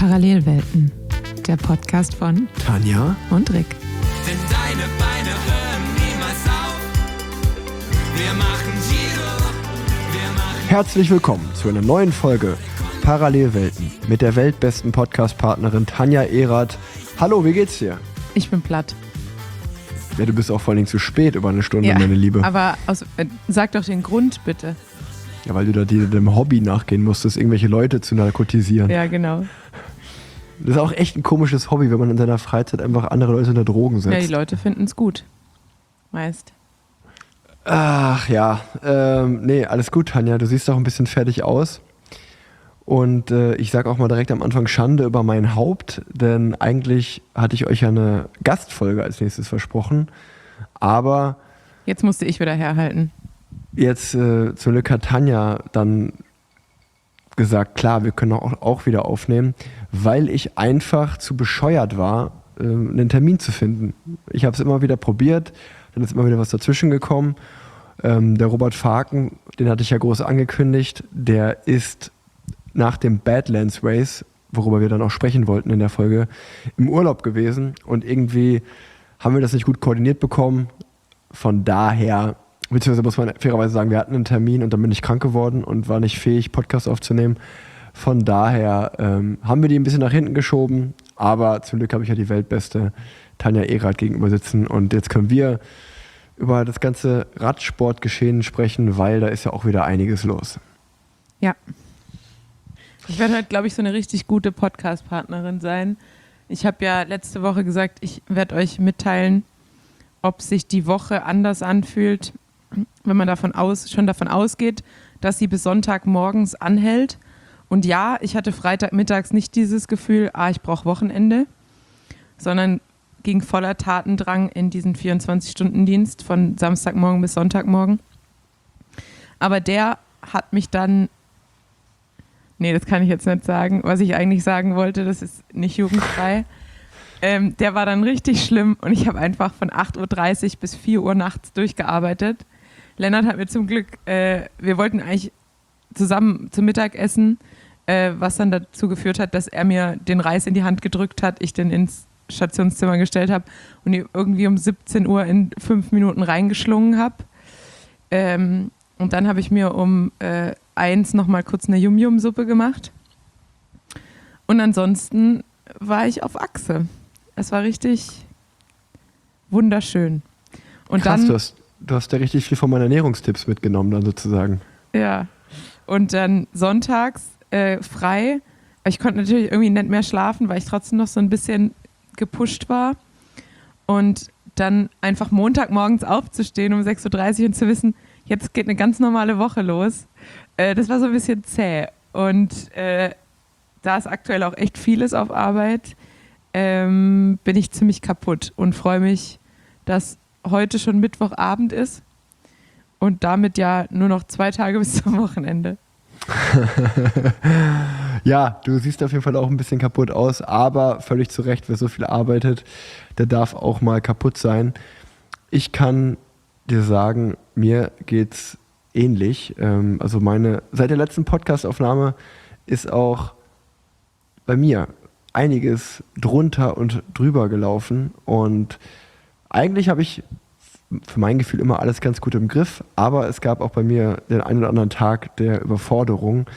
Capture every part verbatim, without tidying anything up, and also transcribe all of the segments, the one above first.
Parallelwelten, der Podcast von Tanja und Rick. Denn deine Beine hören niemals auf. Wir machen Giro, wir machen... Herzlich willkommen zu einer neuen Folge Parallelwelten mit der weltbesten Podcast-Partnerin Tanja Erath. Hallo, wie geht's dir? Ich bin platt. Ja, du bist auch vor allen Dingen zu spät über eine Stunde, Ja, meine Liebe. aber aus, äh, sag doch den Grund bitte. Ja, weil du da die, dem Hobby nachgehen musstest, irgendwelche Leute zu narkotisieren. Ja, genau. Das ist auch echt ein komisches Hobby, wenn man in seiner Freizeit einfach andere Leute unter Drogen setzt. Ja, die Leute finden es gut. Meist. Ach ja, ähm, nee, alles gut, Tanja. Du siehst auch ein bisschen fertig aus. Und äh, ich sag auch mal direkt am Anfang Schande über mein Haupt, denn eigentlich hatte ich euch ja eine Gastfolge als nächstes versprochen. Aber Jetzt musste ich wieder herhalten. jetzt äh, zum Glück hat Tanja dann gesagt, klar, wir können auch, auch wieder aufnehmen, weil ich einfach zu bescheuert war, äh, einen Termin zu finden. Ich habe es immer wieder probiert, dann ist immer wieder was dazwischen gekommen. Ähm, der Robert Faken, den hatte ich ja groß angekündigt, der ist nach dem Badlands Race, worüber wir dann auch sprechen wollten in der Folge, im Urlaub gewesen und irgendwie haben wir das nicht gut koordiniert bekommen. Von daher, beziehungsweise muss man fairerweise sagen, wir hatten einen Termin und dann bin ich krank geworden und war nicht fähig, Podcast aufzunehmen. Von daher ähm, haben wir die ein bisschen nach hinten geschoben, aber zum Glück habe ich ja die weltbeste Tanja Erath gegenüber sitzen und jetzt können wir über das ganze Radsportgeschehen sprechen, weil da ist ja auch wieder einiges los. Ja. Ich werde heute, glaube ich, so eine richtig gute Podcast-Partnerin sein. Ich habe ja letzte Woche gesagt, ich werde euch mitteilen, ob sich die Woche anders anfühlt, wenn man davon aus, schon davon ausgeht, dass sie bis Sonntagmorgens anhält. Und ja, ich hatte Freitagmittags nicht dieses Gefühl, ah, ich brauche Wochenende, sondern ging voller Tatendrang in diesen vierundzwanzig-Stunden-Dienst von Samstagmorgen bis Sonntagmorgen. Aber der hat mich dann, nee, das kann ich jetzt nicht sagen, was ich eigentlich sagen wollte, das ist nicht jugendfrei. Ähm, der war dann richtig schlimm und ich habe einfach von acht Uhr dreißig bis vier Uhr nachts durchgearbeitet. Lennart hat mir zum Glück, äh, wir wollten eigentlich zusammen zum Mittagessen, äh, was dann dazu geführt hat, dass er mir den Reis in die Hand gedrückt hat, ich den ins Stationszimmer gestellt habe und ihn irgendwie um siebzehn Uhr in fünf Minuten reingeschlungen habe. Ähm, und dann habe ich mir um äh, eins nochmal kurz eine Yum-Yum-Suppe gemacht. Und ansonsten war ich auf Achse. Es war richtig wunderschön. Und Krass, dann, du hast, du hast ja richtig viel von meinen Ernährungstipps mitgenommen dann sozusagen. Ja. Und dann sonntags äh, frei. Ich konnte natürlich irgendwie nicht mehr schlafen, weil ich trotzdem noch so ein bisschen gepusht war. Und dann einfach Montagmorgens aufzustehen um sechs Uhr dreißig und zu wissen, jetzt geht eine ganz normale Woche los. Äh, das war so ein bisschen zäh. Und äh, da ist aktuell auch echt vieles auf Arbeit, ähm, bin ich ziemlich kaputt und freue mich, dass heute schon Mittwochabend ist und damit ja nur noch zwei Tage bis zum Wochenende. Ja, du siehst auf jeden Fall auch ein bisschen kaputt aus, aber völlig zu Recht, wer so viel arbeitet, der darf auch mal kaputt sein. Ich kann dir sagen, mir geht's ähnlich. Ähm, also meine, seit der letzten Podcastaufnahme ist auch bei mir einiges drunter und drüber gelaufen und eigentlich habe ich für mein Gefühl immer alles ganz gut im Griff, aber es gab auch bei mir den einen oder anderen Tag der Überforderung,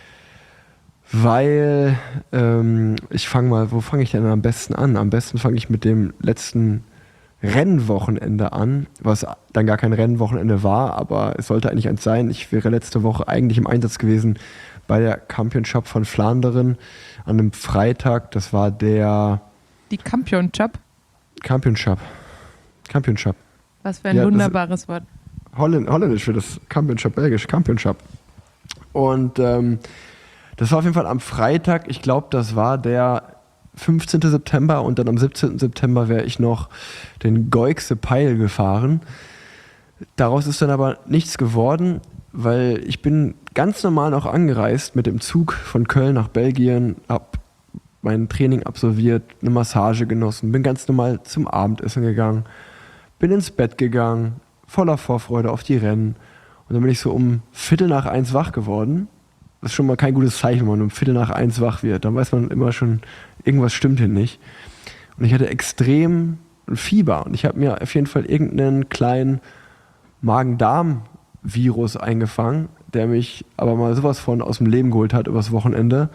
weil ähm, ich fange mal, wo fange ich denn am besten an? Am besten fange ich mit dem letzten Rennwochenende an, was dann gar kein Rennwochenende war, aber es sollte eigentlich eins sein. Ich wäre letzte Woche eigentlich im Einsatz gewesen bei der Championship von Flandern an einem Freitag. Das war der Die Championship? Championship. Championship. Was für ein Ja, wunderbares Wort. Holländ, Holländisch für das Championship, Belgisch, Championship. Und ähm, das war auf jeden Fall am Freitag, ich glaube, das war der fünfzehnten September und dann am siebzehnten September wäre ich noch den Goikse Peil gefahren. Daraus ist dann aber nichts geworden, weil ich bin ganz normal noch angereist mit dem Zug von Köln nach Belgien, habe mein Training absolviert, eine Massage genossen, bin ganz normal zum Abendessen gegangen, bin ins Bett gegangen, voller Vorfreude auf die Rennen und dann bin ich so um Viertel nach eins wach geworden, das ist schon mal kein gutes Zeichen, wenn man um Viertel nach eins wach wird. Dann weiß man immer schon, irgendwas stimmt hier nicht. Und ich hatte extrem Fieber und ich habe mir auf jeden Fall irgendeinen kleinen Magen-Darm-Virus eingefangen, der mich aber mal sowas von aus dem Leben geholt hat übers Wochenende.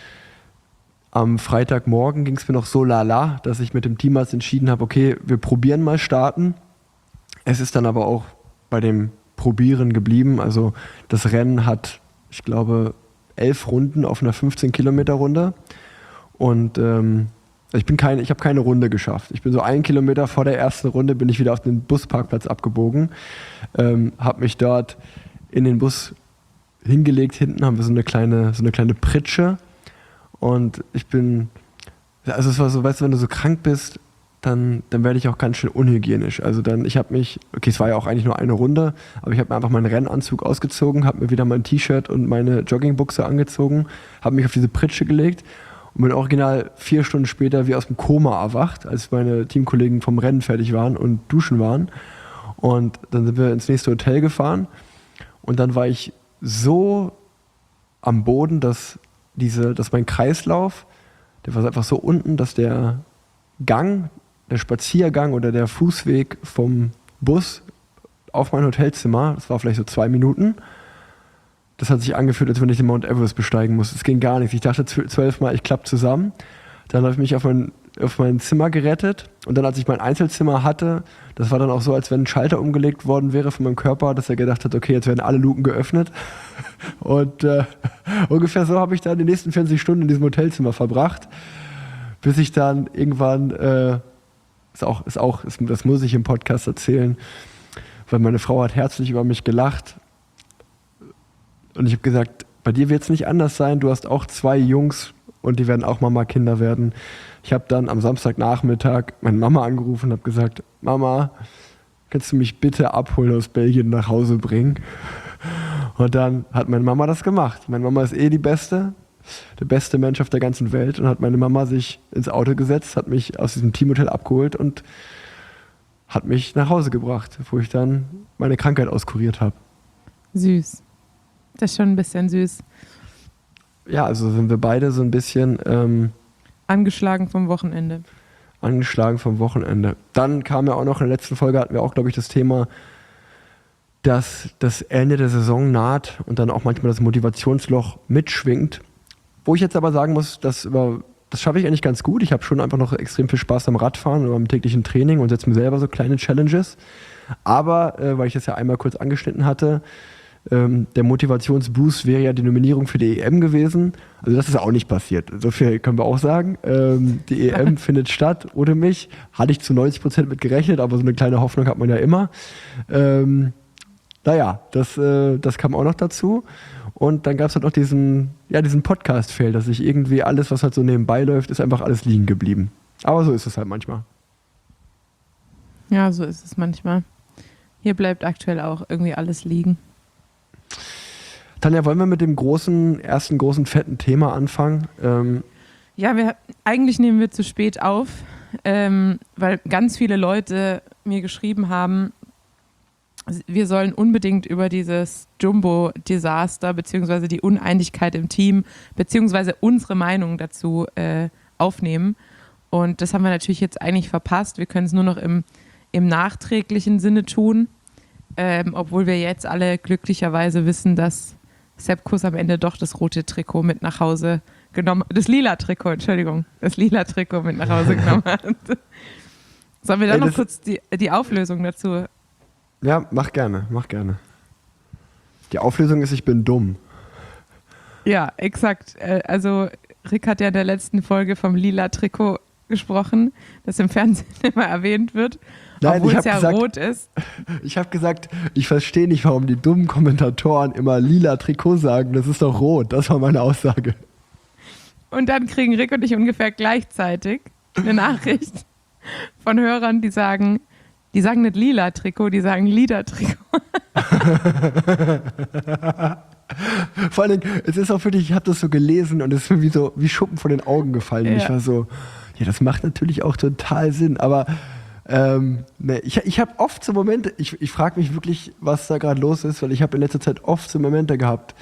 Am Freitagmorgen ging es mir noch so lala, dass ich mit dem Teamarzt entschieden habe, okay, wir probieren mal starten. Es ist dann aber auch bei dem Probieren geblieben. Also das Rennen hat, ich glaube, elf Runden auf einer fünfzehn Kilometer Runde. Und ähm, ich bin keine, ich habe keine Runde geschafft. Ich bin so einen Kilometer vor der ersten Runde, bin ich wieder auf den Busparkplatz abgebogen, ähm, habe mich dort in den Bus hingelegt. Hinten haben wir so eine kleine, so eine kleine Pritsche. Und ich bin, also es war so, weißt du, wenn du so krank bist, dann, dann werde ich auch ganz schön unhygienisch. Also dann, ich habe mich, okay, es war ja auch eigentlich nur eine Runde, aber ich habe mir einfach meinen Rennanzug ausgezogen, habe mir wieder mein T-Shirt und meine Joggingbuchse angezogen, habe mich auf diese Pritsche gelegt und bin original vier Stunden später wie aus dem Koma erwacht, als meine Teamkollegen vom Rennen fertig waren und duschen waren. Und dann sind wir ins nächste Hotel gefahren und dann war ich so am Boden, dass diese, dass mein Kreislauf, der war einfach so unten, dass der Gang, der Spaziergang oder der Fußweg vom Bus auf mein Hotelzimmer, das war vielleicht so zwei Minuten, das hat sich angefühlt, als wenn ich den Mount Everest besteigen muss. Es ging gar nichts. Ich dachte zwölfmal, ich klappe zusammen. Dann habe ich mich auf mein, auf mein Zimmer gerettet und dann, als ich mein Einzelzimmer hatte, das war dann auch so, als wenn ein Schalter umgelegt worden wäre von meinem Körper, dass er gedacht hat, okay, jetzt werden alle Luken geöffnet. Und äh, ungefähr so habe ich dann die nächsten vierzig Stunden in diesem Hotelzimmer verbracht, bis ich dann irgendwann, äh, ist auch, ist auch, ist, das muss ich im Podcast erzählen, weil meine Frau hat herzlich über mich gelacht und ich habe gesagt, bei dir wird es nicht anders sein, du hast auch zwei Jungs und die werden auch Mama-Kinder werden. Ich habe dann am Samstagnachmittag meine Mama angerufen und habe gesagt, Mama, kannst du mich bitte abholen aus Belgien nach Hause bringen? Und dann hat meine Mama das gemacht. Meine Mama ist eh die Beste, der beste Mensch auf der ganzen Welt und hat meine Mama sich ins Auto gesetzt, hat mich aus diesem Teamhotel abgeholt und hat mich nach Hause gebracht, wo ich dann meine Krankheit auskuriert habe. Süß. Das ist schon ein bisschen süß. Ja, also sind wir beide so ein bisschen ähm, angeschlagen vom Wochenende. Angeschlagen vom Wochenende. Dann kam ja auch noch in der letzten Folge, hatten wir auch, glaube ich, das Thema, dass das Ende der Saison naht und dann auch manchmal das Motivationsloch mitschwingt. Wo ich jetzt aber sagen muss, dass über, das schaffe ich eigentlich ganz gut. Ich habe schon einfach noch extrem viel Spaß am Radfahren und am täglichen Training und setze mir selber so kleine Challenges. Aber, äh, weil ich das ja einmal kurz angeschnitten hatte, ähm, der Motivationsboost wäre ja die Nominierung für die E M gewesen. Also das ist auch nicht passiert. So viel können wir auch sagen. Ähm, die E M findet statt ohne mich. Hatte ich zu neunzig Prozent mit gerechnet, aber so eine kleine Hoffnung hat man ja immer. Ähm, naja, das, äh, das kam auch noch dazu. Und dann gab es halt noch diesen, ja, diesen Podcast-Fail, dass ich irgendwie alles, was halt so nebenbei läuft, ist einfach alles liegen geblieben. Aber so ist es halt manchmal. Ja, so ist es manchmal. Hier bleibt aktuell auch irgendwie alles liegen. Tanja, wollen wir mit dem großen, ersten großen, fetten Thema anfangen? Ähm ja, wir, eigentlich nehmen wir zu spät auf, ähm, weil ganz viele Leute mir geschrieben haben, wir sollen unbedingt über dieses Jumbo-Desaster beziehungsweise die Uneinigkeit im Team beziehungsweise unsere Meinung dazu äh, aufnehmen. Und das haben wir natürlich jetzt eigentlich verpasst. Wir können es nur noch im, im nachträglichen Sinne tun, ähm, obwohl wir jetzt alle glücklicherweise wissen, dass Sepp Kuss am Ende doch das rote Trikot mit nach Hause genommen, das lila Trikot, Entschuldigung, das lila Trikot mit nach Hause genommen hat. Sollen wir dann Ey, noch kurz die, die Auflösung dazu? Ja, mach gerne, mach gerne. Die Auflösung ist, ich bin dumm. Ja, exakt. Also Rick hat ja in der letzten Folge vom lila Trikot gesprochen, das im Fernsehen immer erwähnt wird, Nein, obwohl es ja gesagt, rot ist. Ich habe gesagt, ich verstehe nicht, warum die dummen Kommentatoren immer lila Trikot sagen, das ist doch rot. Das war meine Aussage. Und dann kriegen Rick und ich ungefähr gleichzeitig eine Nachricht von Hörern, die sagen, die sagen nicht lila Trikot, die sagen lila Trikot. Vor allen Dingen, es ist auch wirklich, ich habe das so gelesen und es ist mir wie so wie Schuppen von den Augen gefallen. Ja. Ich war so, ja, das macht natürlich auch total Sinn, aber ähm, ne, ich, ich habe oft so Momente, ich, ich frage mich wirklich, was da gerade los ist, weil ich habe in letzter Zeit oft so Momente gehabt,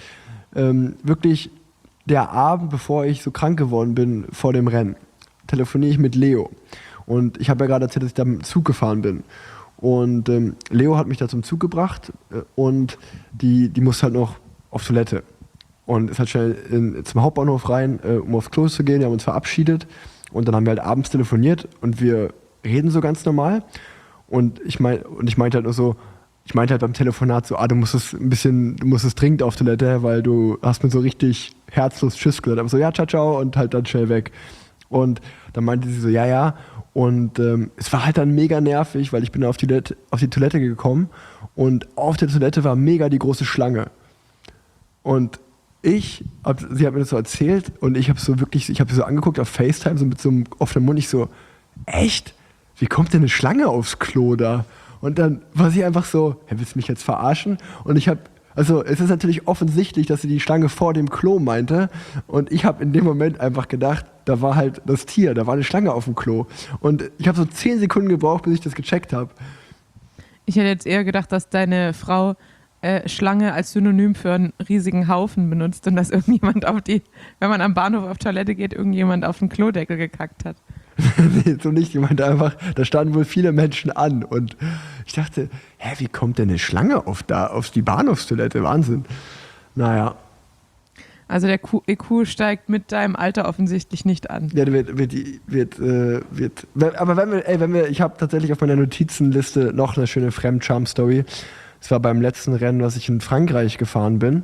ähm, wirklich der Abend, bevor ich so krank geworden bin vor dem Rennen, telefoniere ich mit Leo. Und ich habe ja gerade erzählt, dass ich da mit dem Zug gefahren bin. Und ähm, Leo hat mich da zum Zug gebracht äh, und die, die musste halt noch auf Toilette. Und ist halt schnell in, zum Hauptbahnhof rein, äh, um aufs Klo zu gehen. Wir haben uns verabschiedet und dann haben wir halt abends telefoniert und wir reden so ganz normal. Und ich, mein, und ich meinte halt nur so, ich meinte halt beim Telefonat so, ah, du musstest ein bisschen, du musstest dringend auf Toilette, weil du hast mir so richtig herzlos Tschüss gesagt. Aber so, ja, ciao, ciao und halt dann schnell weg. Und dann meinte sie so, ja, ja. Und ähm, es war halt dann mega nervig, weil ich bin auf die, Toilette, auf die Toilette gekommen und auf der Toilette war mega die große Schlange. Und ich, hab, sie hat mir das so erzählt und ich habe so wirklich, ich habe sie so angeguckt auf FaceTime, so mit so einem offenen Mund, ich so, echt? Wie kommt denn eine Schlange aufs Klo da? Und dann war sie einfach so, hey, willst du mich jetzt verarschen? Und ich habe, also es ist natürlich offensichtlich, dass sie die Schlange vor dem Klo meinte. Und ich habe in dem Moment einfach gedacht, da war halt das Tier, da war eine Schlange auf dem Klo. Und ich habe so zehn Sekunden gebraucht, bis ich das gecheckt habe. Ich hätte jetzt eher gedacht, dass deine Frau äh, Schlange als Synonym für einen riesigen Haufen benutzt und dass irgendjemand auf die, wenn man am Bahnhof auf Toilette geht, irgendjemand auf den Klodeckel gekackt hat. Nee, so nicht. Ich meinte einfach, da standen wohl viele Menschen an. Und ich dachte, hä, wie kommt denn eine Schlange auf, da, auf die Bahnhofstoilette? Wahnsinn. Naja. Also der E Q steigt mit deinem Alter offensichtlich nicht an. Ja, wird, wird, wird, äh, wird. Aber wenn wir, ey, wenn wir, ich habe tatsächlich auf meiner Notizenliste noch eine schöne Fremdscham-Story. Es war beim letzten Rennen, was ich in Frankreich gefahren bin.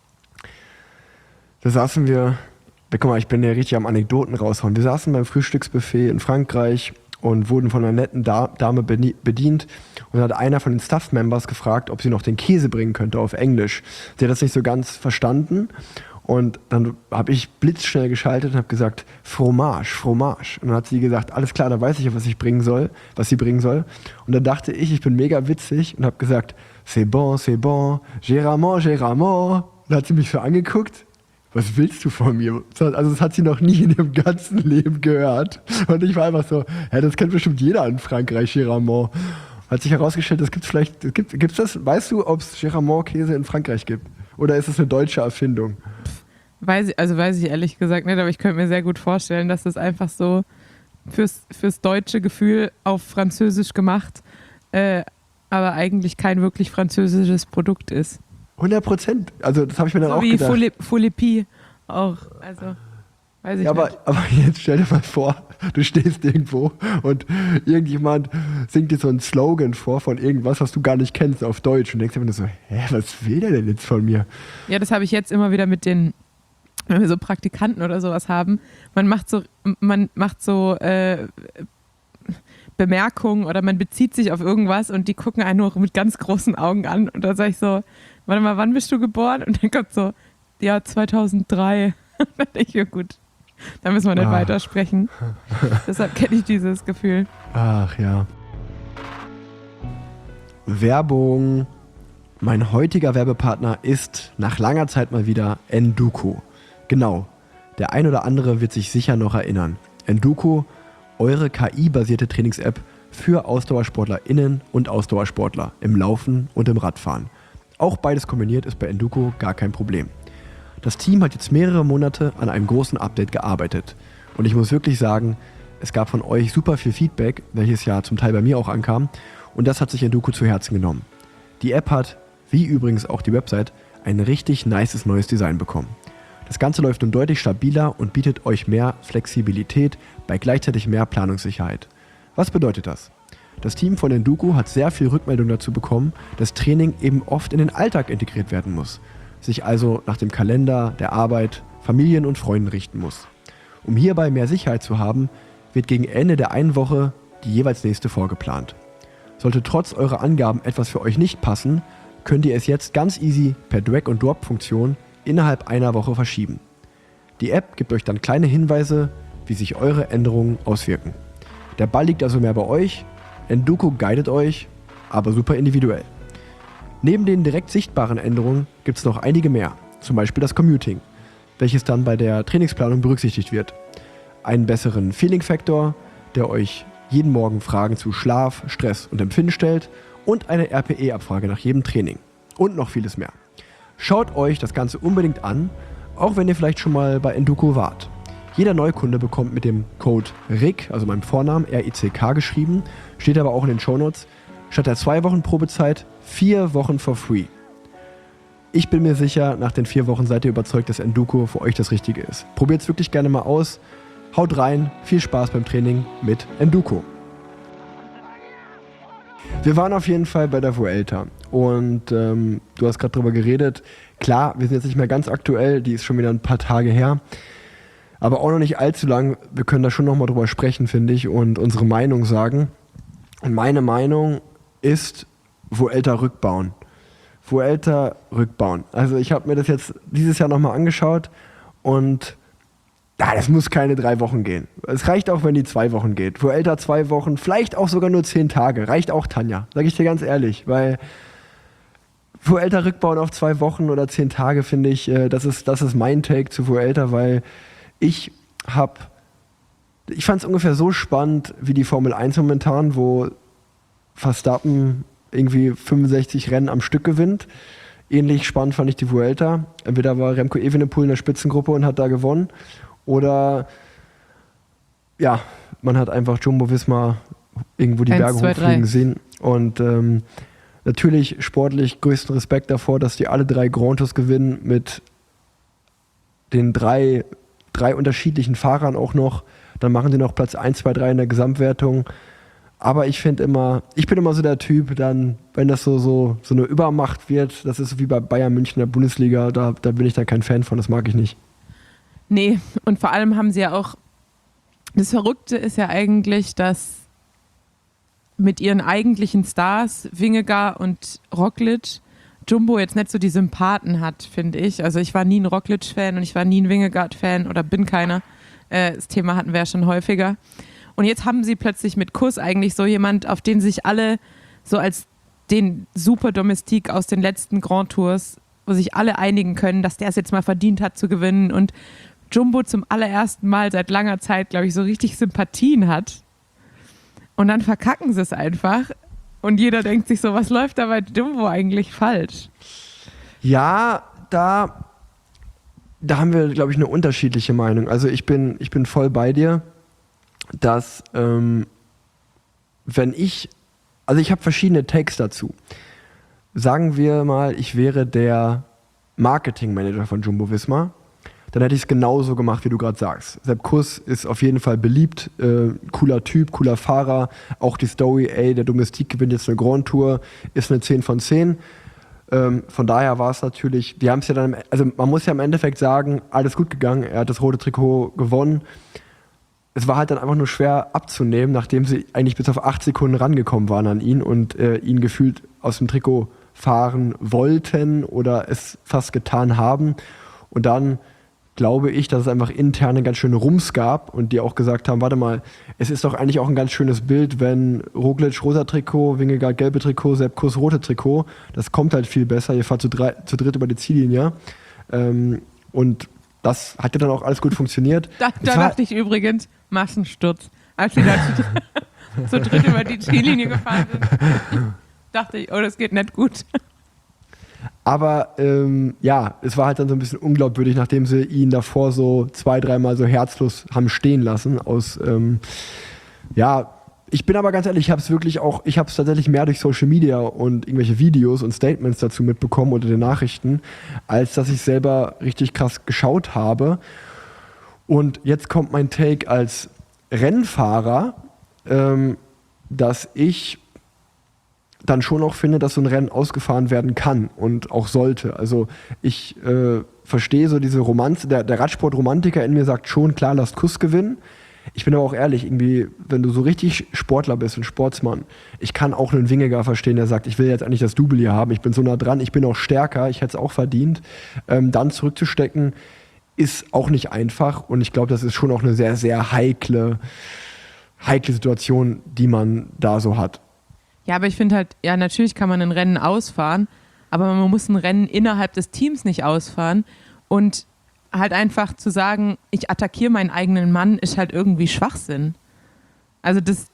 Da saßen wir. Guck mal, ich bin ja richtig am Anekdoten raushauen. Wir saßen beim Frühstücksbuffet in Frankreich und wurden von einer netten Dame bedient. Und dann hat einer von den Staff-Members gefragt, ob sie noch den Käse bringen könnte auf Englisch. Sie hat das nicht so ganz verstanden. Und dann habe ich blitzschnell geschaltet und habe gesagt, Fromage, Fromage. Und dann hat sie gesagt, alles klar, da weiß ich ja, was ich bringen soll, was sie bringen soll. Und dann dachte ich, ich bin mega witzig und habe gesagt, c'est bon, c'est bon, Géramont, Géramont. Und dann hat sie mich so angeguckt. Was willst du von mir? Also das hat sie noch nie in ihrem ganzen Leben gehört. Und ich war einfach so, ja, das kennt bestimmt jeder in Frankreich, Géramont. Hat sich herausgestellt, das gibt's vielleicht, gibt, gibt's das? Weißt du, ob es Géramont-Käse in Frankreich gibt? Oder ist es eine deutsche Erfindung? Weiß ich, also weiß ich ehrlich gesagt nicht, aber ich könnte mir sehr gut vorstellen, dass das einfach so fürs, fürs deutsche Gefühl auf Französisch gemacht, äh, aber eigentlich kein wirklich französisches Produkt ist. hundert Prozent. Also das habe ich mir dann so auch wie gedacht. Wie Foulepi auch. Also weiß ich ja, aber, nicht. aber jetzt stell dir mal vor, du stehst irgendwo und irgendjemand singt dir so einen Slogan vor von irgendwas, was du gar nicht kennst auf Deutsch und denkst dir immer nur so, hä, was will der denn jetzt von mir? Ja, das habe ich jetzt immer wieder mit den, wenn wir so Praktikanten oder sowas haben. Man macht so, man macht so äh, Bemerkungen oder man bezieht sich auf irgendwas und die gucken einen nur mit ganz großen Augen an und da sage ich so, warte mal, wann bist du geboren? Und dann kommt so, ja, zweitausenddrei. Dann denke ich, ja gut, da müssen wir nicht ah. weitersprechen. Deshalb kenne ich dieses Gefühl. Ach ja. Werbung. Mein heutiger Werbepartner ist nach langer Zeit mal wieder Enduko. Genau, der ein oder andere wird sich sicher noch erinnern. Enduko, eure K I-basierte Trainings-App für AusdauersportlerInnen und Ausdauersportler im Laufen und im Radfahren. Auch beides kombiniert ist bei Enduko gar kein Problem. Das Team hat jetzt mehrere Monate an einem großen Update gearbeitet. Und ich muss wirklich sagen, es gab von euch super viel Feedback, welches ja zum Teil bei mir auch ankam. Und das hat sich Enduko zu Herzen genommen. Die App hat, wie übrigens auch die Website, ein richtig nices neues Design bekommen. Das Ganze läuft nun deutlich stabiler und bietet euch mehr Flexibilität bei gleichzeitig mehr Planungssicherheit. Was bedeutet das? Das Team von Enduko hat sehr viel Rückmeldung dazu bekommen, dass Training eben oft in den Alltag integriert werden muss, sich also nach dem Kalender, der Arbeit, Familien und Freunden richten muss. Um hierbei mehr Sicherheit zu haben, wird gegen Ende der einen Woche die jeweils nächste vorgeplant. Sollte trotz eurer Angaben etwas für euch nicht passen, könnt ihr es jetzt ganz easy per Drag-and-Drop-Funktion innerhalb einer Woche verschieben. Die App gibt euch dann kleine Hinweise, wie sich eure Änderungen auswirken. Der Ball liegt also mehr bei euch, Enduko guidet euch, aber super individuell. Neben den direkt sichtbaren Änderungen gibt es noch einige mehr, zum Beispiel das Commuting, welches dann bei der Trainingsplanung berücksichtigt wird. Einen besseren Feeling-Faktor, der euch jeden Morgen Fragen zu Schlaf, Stress und Empfinden stellt und eine R P E-Abfrage nach jedem Training und noch vieles mehr. Schaut euch das Ganze unbedingt an, auch wenn ihr vielleicht schon mal bei Enduko wart. Jeder Neukunde bekommt mit dem Code R I C K, also meinem Vornamen, R I C K geschrieben, steht aber auch in den Shownotes, statt der zwei Wochen Probezeit vier Wochen for free. Ich bin mir sicher, nach den vier Wochen seid ihr überzeugt, dass Enduko für euch das Richtige ist. Probiert es wirklich gerne mal aus. Haut rein, viel Spaß beim Training mit Enduko. Wir waren auf jeden Fall bei der Vuelta und ähm, du hast gerade drüber geredet. Klar, wir sind jetzt nicht mehr ganz aktuell, die ist schon wieder ein paar Tage her, aber auch noch nicht allzu lang. Wir können da schon noch mal drüber sprechen, finde ich, und unsere Meinung sagen. Und meine Meinung ist Vuelta rückbauen. Vuelta rückbauen. Also ich habe mir das jetzt dieses Jahr nochmal angeschaut und ja, das muss keine drei Wochen gehen. Es reicht auch, wenn die zwei Wochen geht. Vuelta zwei Wochen, vielleicht auch sogar nur zehn Tage. Reicht auch, Tanja. Sag ich dir ganz ehrlich. Weil Vuelta rückbauen auf zwei Wochen oder zehn Tage, finde ich, das ist, das ist mein Take zu Vuelta, weil ich habe, ich fand es ungefähr so spannend wie die Formel eins momentan, wo Verstappen irgendwie fünfundsechzig Rennen am Stück gewinnt. Ähnlich spannend fand ich die Vuelta. Entweder war Remco Evenepoel in der Spitzengruppe und hat da gewonnen, oder ja, man hat einfach Jumbo-Visma irgendwo die Berge hochfliegen sehen. Und ähm, natürlich sportlich größten Respekt davor, dass die alle drei Grand Tours gewinnen mit den drei, drei unterschiedlichen Fahrern auch noch. Dann machen die noch Platz eins, zwei, drei in der Gesamtwertung. Aber ich finde immer, ich bin immer so der Typ, dann, wenn das so, so, so eine Übermacht wird, das ist wie bei Bayern München in der Bundesliga, da, da bin ich dann kein Fan von, das mag ich nicht. Nee, und vor allem haben sie ja auch, das Verrückte ist ja eigentlich, dass mit ihren eigentlichen Stars, Vingegaard und Roglic, Jumbo jetzt nicht so die Sympathen hat, finde ich. Also ich war nie ein Roglic-Fan und ich war nie ein Vingegaard-Fan oder bin keiner. Äh, das Thema hatten wir ja schon häufiger. Und jetzt haben sie plötzlich mit Kuss eigentlich so jemand, auf den sich alle so als den Super Domestique aus den letzten Grand Tours, wo sich alle einigen können, dass der es jetzt mal verdient hat zu gewinnen und Jumbo zum allerersten Mal seit langer Zeit, glaube ich, so richtig Sympathien hat. Und dann verkacken sie es einfach und jeder denkt sich so, was läuft da bei Jumbo eigentlich falsch? Ja, da, da haben wir, glaube ich, eine unterschiedliche Meinung. Also ich bin, ich bin voll bei dir, dass ähm, wenn ich, also ich habe verschiedene Takes dazu. Sagen wir mal, ich wäre der Marketingmanager von Jumbo-Visma, dann hätte ich es genauso gemacht, wie du gerade sagst. Sepp Kuss ist auf jeden Fall beliebt, äh, cooler Typ, cooler Fahrer, auch die Story, ey, der Domestique gewinnt jetzt eine Grand Tour, ist eine zehn von zehn. Ähm, von daher war es natürlich, die haben es ja dann, also man muss ja im Endeffekt sagen, alles gut gegangen, er hat das rote Trikot gewonnen. Es war halt dann einfach nur schwer abzunehmen, nachdem sie eigentlich bis auf acht Sekunden rangekommen waren an ihn und äh, ihn gefühlt aus dem Trikot fahren wollten oder es fast getan haben. Und dann glaube ich, dass es einfach intern einen ganz schönen Rums gab und die auch gesagt haben, warte mal, es ist doch eigentlich auch ein ganz schönes Bild, wenn Roglic rosa Trikot, Vingegaard gelbe Trikot, Sepp Kuss rote Trikot. Das kommt halt viel besser, ihr fahrt zu, drei, zu dritt über die Ziellinie. Ähm, und das hat ja dann auch alles gut funktioniert. Da, da dachte ich übrigens, Massensturz. Als sie da zu, zu dritt über die Ziellinie gefahren sind, dachte ich, oh, das geht nicht gut. Aber ähm, ja, es war halt dann so ein bisschen unglaubwürdig, nachdem sie ihn davor so zwei, dreimal so herzlos haben stehen lassen. Aus, ähm, ja, ich bin aber ganz ehrlich, ich habe es wirklich auch, ich habe es tatsächlich mehr durch Social Media und irgendwelche Videos und Statements dazu mitbekommen unter den Nachrichten, als dass ich selber richtig krass geschaut habe. Und jetzt kommt mein Take als Rennfahrer, ähm, dass ich dann schon auch finde, dass so ein Rennen ausgefahren werden kann und auch sollte. Also ich äh, verstehe so diese Romanze, der, der Radsport-Romantiker in mir sagt schon, klar, lasst Kuss gewinnen. Ich bin aber auch ehrlich, irgendwie, wenn du so richtig Sportler bist und Sportsmann, ich kann auch einen Vingegaard verstehen, der sagt, ich will jetzt eigentlich das Double hier haben, ich bin so nah dran, ich bin auch stärker, ich hätte es auch verdient. Ähm, dann zurückzustecken, ist auch nicht einfach und ich glaube, das ist schon auch eine sehr, sehr heikle, heikle Situation, die man da so hat. Ja, aber ich finde halt, ja, natürlich kann man ein Rennen ausfahren, aber man muss ein Rennen innerhalb des Teams nicht ausfahren und halt einfach zu sagen, ich attackiere meinen eigenen Mann, ist halt irgendwie Schwachsinn. Also das,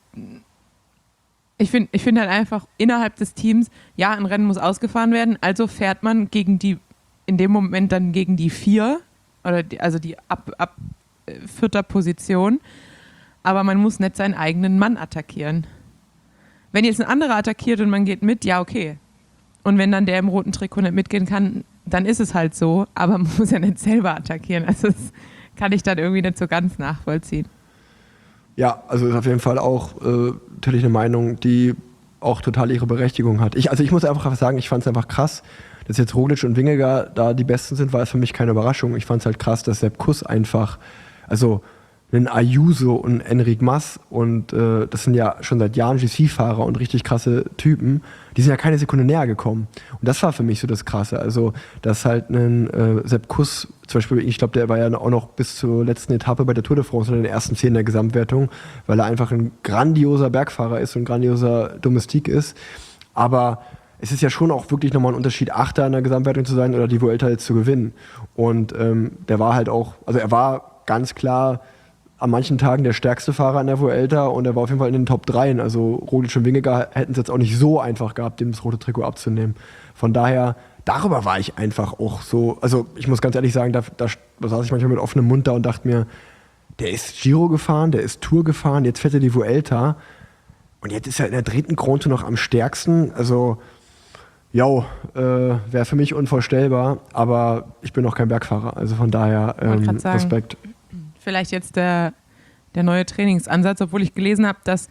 ich finde ich find halt einfach innerhalb des Teams, ja, ein Rennen muss ausgefahren werden, also fährt man gegen die in dem Moment dann gegen die vier, oder die, also die ab, ab äh, vierter Position, aber man muss nicht seinen eigenen Mann attackieren. Wenn jetzt ein anderer attackiert und man geht mit, ja okay. Und wenn dann der im roten Trikot nicht mitgehen kann, dann ist es halt so, aber man muss ja nicht selber attackieren. Also das kann ich dann irgendwie nicht so ganz nachvollziehen. Ja, also ist auf jeden Fall auch äh, natürlich eine Meinung, die auch total ihre Berechtigung hat. Ich, also ich muss einfach sagen, ich fand es einfach krass, dass jetzt Roglic und Vingegaard da die Besten sind, war es für mich keine Überraschung. Ich fand es halt krass, dass Sepp Kuss einfach, also einen Ayuso und Enric Mas und äh, das sind ja schon seit Jahren G C-Fahrer und richtig krasse Typen, die sind ja keine Sekunde näher gekommen. Und das war für mich so das Krasse. Also, dass halt ein äh, Sepp Kuss, zum Beispiel, ich glaube, der war ja auch noch bis zur letzten Etappe bei der Tour de France in den ersten zehn der Gesamtwertung, weil er einfach ein grandioser Bergfahrer ist und ein grandioser Domestik ist. Aber es ist ja schon auch wirklich nochmal ein Unterschied, Achter in der Gesamtwertung zu sein oder die Vuelta jetzt zu gewinnen. Und ähm, der war halt auch, also er war ganz klar an manchen Tagen der stärkste Fahrer in der Vuelta und er war auf jeden Fall in den Top dreien. Also Roglic und Vingegaard hätten es jetzt auch nicht so einfach gehabt, dem das rote Trikot abzunehmen. Von daher, darüber war ich einfach auch so, also ich muss ganz ehrlich sagen, da, da, da saß ich manchmal mit offenem Mund da und dachte mir, der ist Giro gefahren, der ist Tour gefahren, jetzt fährt er die Vuelta und jetzt ist er in der dritten Grand Tour noch am stärksten. Also, ja, äh, wäre für mich unvorstellbar, aber ich bin noch kein Bergfahrer, also von daher ähm, Respekt. Vielleicht jetzt der, der neue Trainingsansatz, obwohl ich gelesen habe, dass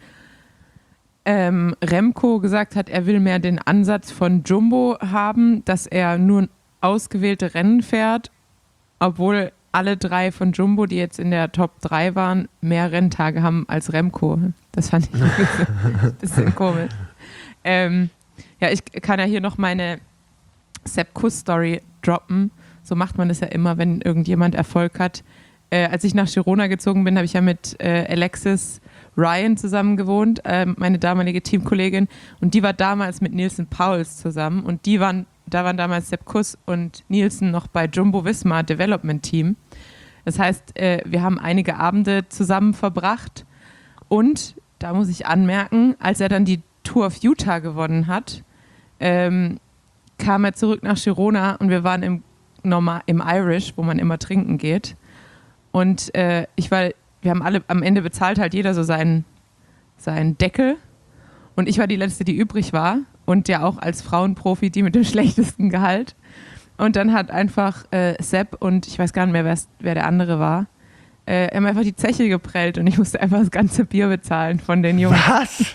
ähm, Remco gesagt hat, er will mehr den Ansatz von Jumbo haben, dass er nur ausgewählte Rennen fährt, obwohl alle drei von Jumbo, die jetzt in der Top drei waren, mehr Renntage haben als Remco. Das fand ich ein bisschen, ein bisschen komisch. Ähm, ja, ich kann ja hier noch meine Sepp Kuss-Story droppen. So macht man das ja immer, wenn irgendjemand Erfolg hat. Äh, als ich nach Girona gezogen bin, habe ich ja mit äh, Alexis Ryan zusammen gewohnt, äh, meine damalige Teamkollegin. Und die war damals mit Nielsen Pauls zusammen. Und die waren, da waren damals Sepp Kuss und Nielsen noch bei Jumbo Visma Development Team. Das heißt, äh, wir haben einige Abende zusammen verbracht. Und da muss ich anmerken, als er dann die Tour of Utah gewonnen hat, ähm, kam er zurück nach Girona und wir waren im, normal, im Irish, wo man immer trinken geht. Und äh, ich war, wir haben alle am Ende bezahlt halt jeder so seinen, seinen Deckel. Und ich war die Letzte, die übrig war. Und ja auch als Frauenprofi die mit dem schlechtesten Gehalt. Und dann hat einfach äh, Sepp und ich weiß gar nicht mehr, wer der andere war, äh, haben einfach die Zeche geprellt und ich musste einfach das ganze Bier bezahlen von den Jungs. Was?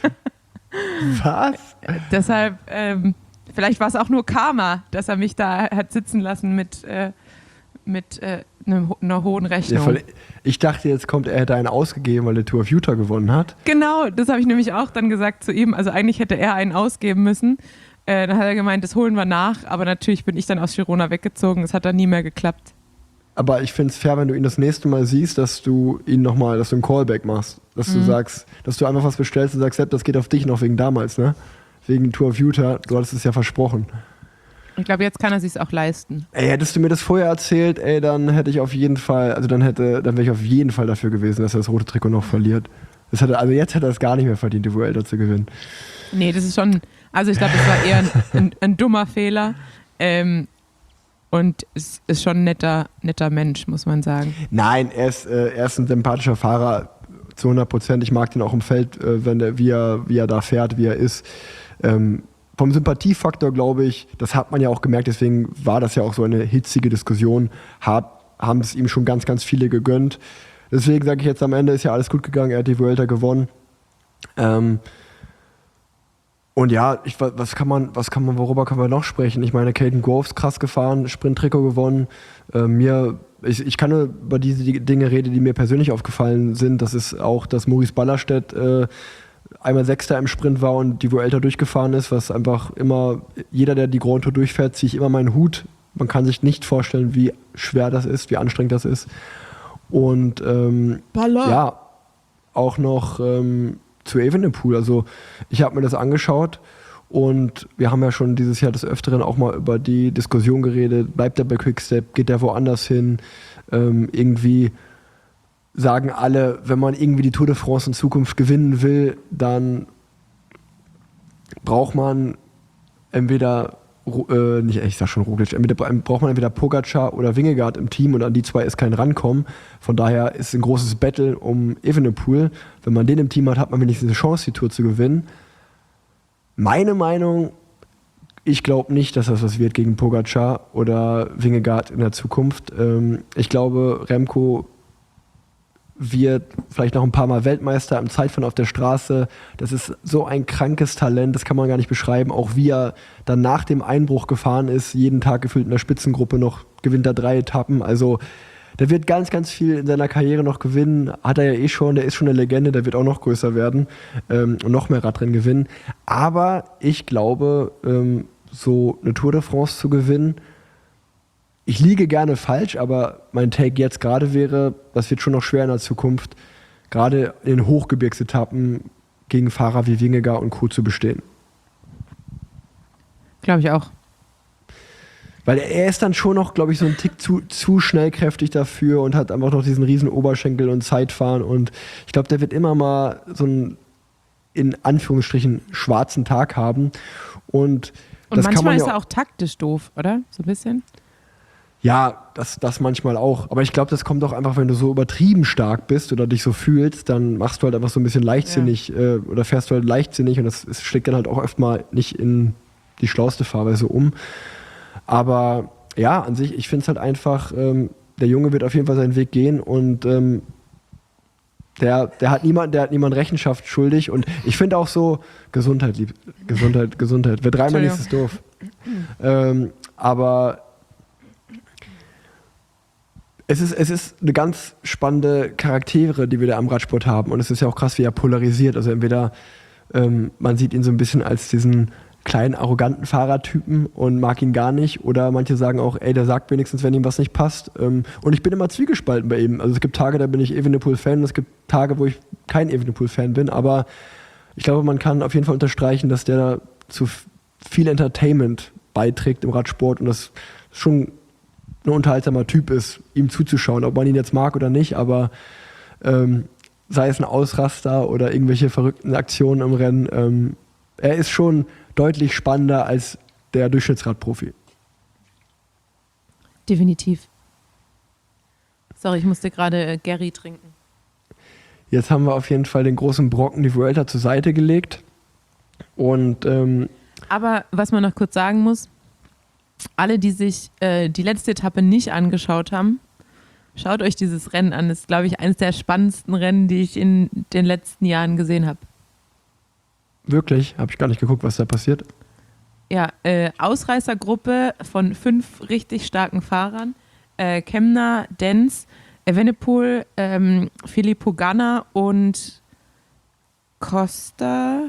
Was? Äh, deshalb, ähm, vielleicht war es auch nur Karma, dass er mich da hat sitzen lassen mit... Äh, mit äh, einem, einer hohen Rechnung. Ja, voll, ich dachte, jetzt kommt, er hätte einen ausgegeben, weil er Tour of Utah gewonnen hat. Genau, das habe ich nämlich auch dann gesagt zu ihm. Also eigentlich hätte er einen ausgeben müssen. Äh, dann hat er gemeint, das holen wir nach. Aber natürlich bin ich dann aus Girona weggezogen. Das hat dann nie mehr geklappt. Aber ich finde es fair, wenn du ihn das nächste Mal siehst, dass du ihn nochmal, dass du einen Callback machst. Dass mhm. du sagst, dass du einfach was bestellst und sagst, Sepp, das geht auf dich noch wegen damals, ne? Wegen Tour of Utah. Du hattest es ja versprochen. Ich glaube, jetzt kann er sich's auch leisten. Ey, hättest du mir das vorher erzählt, ey, dann hätte ich auf jeden Fall, also dann hätte, dann wäre ich auf jeden Fall dafür gewesen, dass er das rote Trikot noch verliert. Das hätte, also jetzt hätte er es gar nicht mehr verdient, die Vuelta zu gewinnen. Nee, das ist schon, also ich glaube, das war eher ein, ein, ein dummer Fehler. Ähm, und es ist schon ein netter, netter Mensch, muss man sagen. Nein, er ist, äh, er ist ein sympathischer Fahrer, zu hundert Prozent. Ich mag den auch im Feld, äh, wenn der, wie er, wie er da fährt, wie er ist. Ähm, Vom Sympathiefaktor, glaube ich, das hat man ja auch gemerkt, deswegen war das ja auch so eine hitzige Diskussion, hab, haben es ihm schon ganz, ganz viele gegönnt. Deswegen sage ich jetzt, am Ende ist ja alles gut gegangen, er hat die Vuelta gewonnen. Ähm und ja, ich, was kann man, was kann man, worüber kann man noch sprechen? Ich meine, Caden Groves krass gefahren, Sprint-Trikot gewonnen. Äh, mir, ich, ich kann nur über diese Dinge reden, die mir persönlich aufgefallen sind. Das ist auch, dass Maurice Ballerstedt äh, einmal Sechster im Sprint war und die Vuelta durchgefahren ist, was einfach immer, jeder, der die Grand Tour durchfährt, ziehe ich immer meinen Hut. Man kann sich nicht vorstellen, wie schwer das ist, wie anstrengend das ist. Und ähm, ja, auch noch ähm, zu Evenepoel. Also ich habe mir das angeschaut und wir haben ja schon dieses Jahr des Öfteren auch mal über die Diskussion geredet, bleibt er bei Quickstep, geht der woanders hin, ähm, irgendwie sagen alle, wenn man irgendwie die Tour de France in Zukunft gewinnen will, dann braucht man entweder äh, nicht, ich sag schon Roglic, entweder braucht man entweder Pogacar oder Vingegaard im Team und an die zwei ist kein Rankommen. Von daher ist es ein großes Battle um Evenepoel. Wenn man den im Team hat, hat man wenigstens eine Chance, die Tour zu gewinnen. Meine Meinung, ich glaube nicht, dass das was wird gegen Pogacar oder Vingegaard in der Zukunft. Ähm, ich glaube, Remco wird vielleicht noch ein paar Mal Weltmeister im Zeitfahren auf der Straße. Das ist so ein krankes Talent, das kann man gar nicht beschreiben. Auch wie er dann nach dem Einbruch gefahren ist, jeden Tag gefühlt in der Spitzengruppe noch, gewinnt er drei Etappen. Also der wird ganz, ganz viel in seiner Karriere noch gewinnen. Hat er ja eh schon, der ist schon eine Legende, der wird auch noch größer werden ähm, und noch mehr Radrennen gewinnen. Aber ich glaube, ähm, so eine Tour de France zu gewinnen, ich liege gerne falsch, aber mein Take jetzt gerade wäre, das wird schon noch schwer in der Zukunft, gerade in den Hochgebirgsetappen gegen Fahrer wie Vingegaard und Co. zu bestehen. Glaube ich auch. Weil er ist dann schon noch, glaube ich, so ein Tick zu, zu schnellkräftig dafür und hat einfach noch diesen riesen Oberschenkel und Zeitfahren und ich glaube, der wird immer mal so einen, in Anführungsstrichen, schwarzen Tag haben und Und das manchmal kann man ist ja er auch taktisch doof, oder? So ein bisschen. Ja, das, das manchmal auch. Aber ich glaube, das kommt auch einfach, wenn du so übertrieben stark bist oder dich so fühlst, dann machst du halt einfach so ein bisschen leichtsinnig ja. äh, oder fährst du halt leichtsinnig und das, das schlägt dann halt auch oft mal nicht in die schlauste Fahrweise um. Aber ja, an sich, ich finde es halt einfach, ähm, der Junge wird auf jeden Fall seinen Weg gehen und ähm, der, der hat niemand, der hat niemand Rechenschaft schuldig und ich finde auch so, Gesundheit, lieb, Gesundheit, Gesundheit. Wer dreimal liest, ist doof. ähm, aber Es ist, es ist eine ganz spannende Charaktere, die wir da am Radsport haben. Und es ist ja auch krass, wie er polarisiert. Also entweder ähm, man sieht ihn so ein bisschen als diesen kleinen, arroganten Fahrertypen und mag ihn gar nicht. Oder manche sagen auch, ey, der sagt wenigstens, wenn ihm was nicht passt. Ähm, und ich bin immer zwiegespalten bei ihm. Also es gibt Tage, da bin ich Evenepoel-Fan. Und es gibt Tage, wo ich kein Evenepoel-Fan bin. Aber ich glaube, man kann auf jeden Fall unterstreichen, dass der zu viel Entertainment beiträgt im Radsport. Und das ist schon ein unterhaltsamer Typ ist, ihm zuzuschauen, ob man ihn jetzt mag oder nicht, aber ähm, sei es ein Ausraster oder irgendwelche verrückten Aktionen im Rennen, ähm, er ist schon deutlich spannender als der Durchschnittsradprofi. Definitiv. Sorry, ich musste gerade äh, Gary trinken. Jetzt haben wir auf jeden Fall den großen Brocken, die Vuelta, zur Seite gelegt und ähm, aber was man noch kurz sagen muss, alle, die sich äh, die letzte Etappe nicht angeschaut haben, schaut euch dieses Rennen an. Das ist, glaube ich, eines der spannendsten Rennen, die ich in den letzten Jahren gesehen habe. Wirklich? Habe ich gar nicht geguckt, was da passiert. Ja, äh, Ausreißergruppe von fünf richtig starken Fahrern. Äh, Kemna, Dens, Evenepoel, ähm, Filippo Ganna und Costa.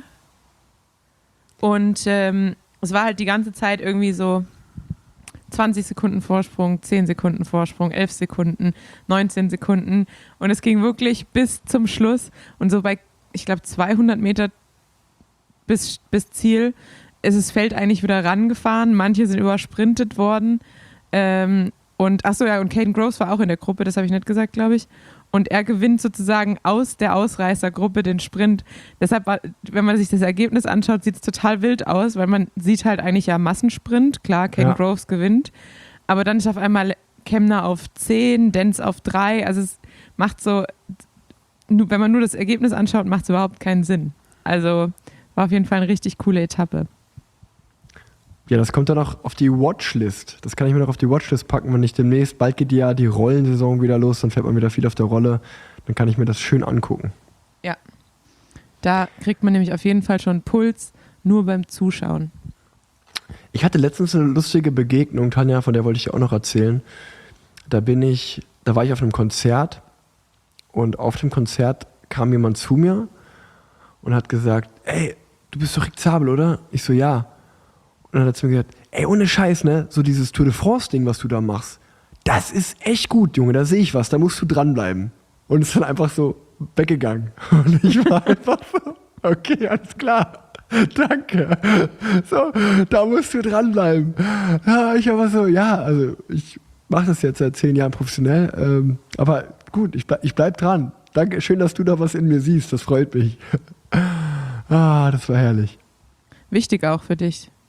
Und ähm, es war halt die ganze Zeit irgendwie so zwanzig Sekunden Vorsprung, zehn Sekunden Vorsprung, elf Sekunden, neunzehn Sekunden und es ging wirklich bis zum Schluss und so bei, ich glaube, zweihundert Meter bis, bis Ziel ist das Feld eigentlich wieder rangefahren, manche sind übersprintet worden ähm, und achso ja, und Caden Groves war auch in der Gruppe, das habe ich nicht gesagt, glaube ich. Und er gewinnt sozusagen aus der Ausreißergruppe den Sprint. Deshalb, war, wenn man sich das Ergebnis anschaut, sieht es total wild aus, weil man sieht halt eigentlich ja Massensprint. Klar, Caden ja. Groves gewinnt. Aber dann ist auf einmal Kemna auf zehn, Dens auf drei. Also es macht so, wenn man nur das Ergebnis anschaut, macht es überhaupt keinen Sinn. Also war auf jeden Fall eine richtig coole Etappe. Ja, das kommt dann auch auf die Watchlist. Das kann ich mir noch auf die Watchlist packen, wenn ich demnächst, bald geht ja die Rollensaison wieder los, dann fährt man wieder viel auf der Rolle. Dann kann ich mir das schön angucken. Ja, da kriegt man nämlich auf jeden Fall schon Puls, nur beim Zuschauen. Ich hatte letztens eine lustige Begegnung, Tanja, von der wollte ich auch noch erzählen. Da bin ich, da war ich auf einem Konzert und auf dem Konzert kam jemand zu mir und hat gesagt, ey, du bist doch Rick Zabel, oder? Ich so, ja. Und dann hat sie mir gesagt, ey, ohne Scheiß, ne, so dieses Tour de France-Ding, was du da machst, das ist echt gut, Junge, da sehe ich was, da musst du dranbleiben. Und ist dann einfach so weggegangen. Und ich war einfach so, okay, alles klar, danke. So, da musst du dranbleiben. Ja, ich aber so, ja, also ich mache das jetzt seit zehn Jahren professionell, ähm, aber gut, ich, bleib, ich bleib dran. Danke, schön, dass du da was in mir siehst, das freut mich. Ah, das war herrlich. Wichtig auch für dich.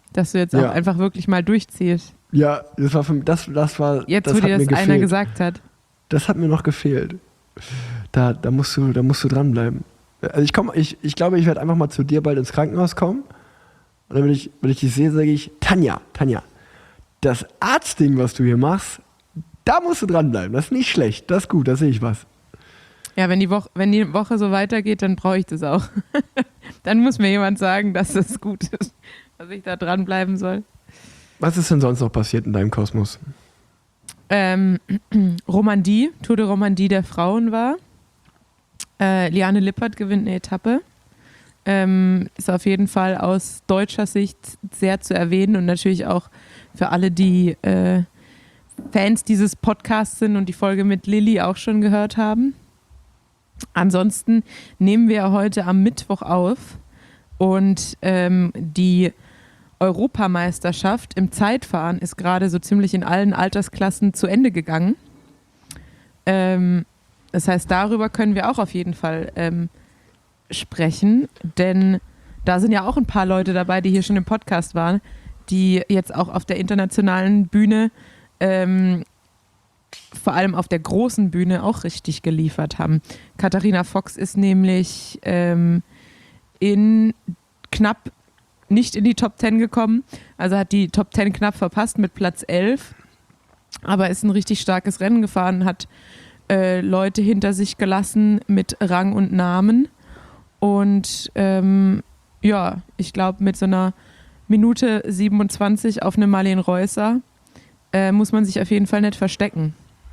dass du jetzt Ja. auch einfach wirklich mal durchziehst. Ja, das war für mich, das, das war, Jetzt, das wo hat dir mir das einer gefehlt. gesagt hat. Das hat mir noch gefehlt. Da, da musst du, da musst du dranbleiben. Also ich komme, ich, ich glaube, ich werde einfach mal zu dir bald ins Krankenhaus kommen. Und dann, wenn ich, wenn ich dich sehe, sage ich, Tanja, Tanja, das Arztding, was du hier machst, da musst du dranbleiben. Das ist nicht schlecht, das ist gut, da sehe ich was. Ja, wenn die Woche, wenn die Woche so weitergeht, dann brauche ich das auch. Dann muss mir jemand sagen, dass das gut ist, dass ich da dranbleiben soll. Was ist denn sonst noch passiert in deinem Kosmos? Ähm, Romandie, Tour de Romandie der Frauen war. Äh, Liane Lippert gewinnt eine Etappe. Ähm, ist auf jeden Fall aus deutscher Sicht sehr zu erwähnen und natürlich auch für alle, die äh, Fans dieses Podcasts sind und die Folge mit Lilly auch schon gehört haben. Ansonsten nehmen wir heute am Mittwoch auf und ähm, die Europameisterschaft im Zeitfahren ist gerade so ziemlich in allen Altersklassen zu Ende gegangen. Ähm, das heißt, darüber können wir auch auf jeden Fall ähm, sprechen, denn da sind ja auch ein paar Leute dabei, die hier schon im Podcast waren, die jetzt auch auf der internationalen Bühne, ähm, vor allem auf der großen Bühne, auch richtig geliefert haben. Katharina Fox ist nämlich ähm, in knapp nicht in die Top Ten gekommen, also hat die Top Ten knapp verpasst mit Platz elf, aber ist ein richtig starkes Rennen gefahren, hat äh, Leute hinter sich gelassen mit Rang und Namen und ähm, ja, ich glaube mit so einer Minute siebenundzwanzig auf eine Marlene Reusser äh, muss man sich auf jeden Fall nicht verstecken.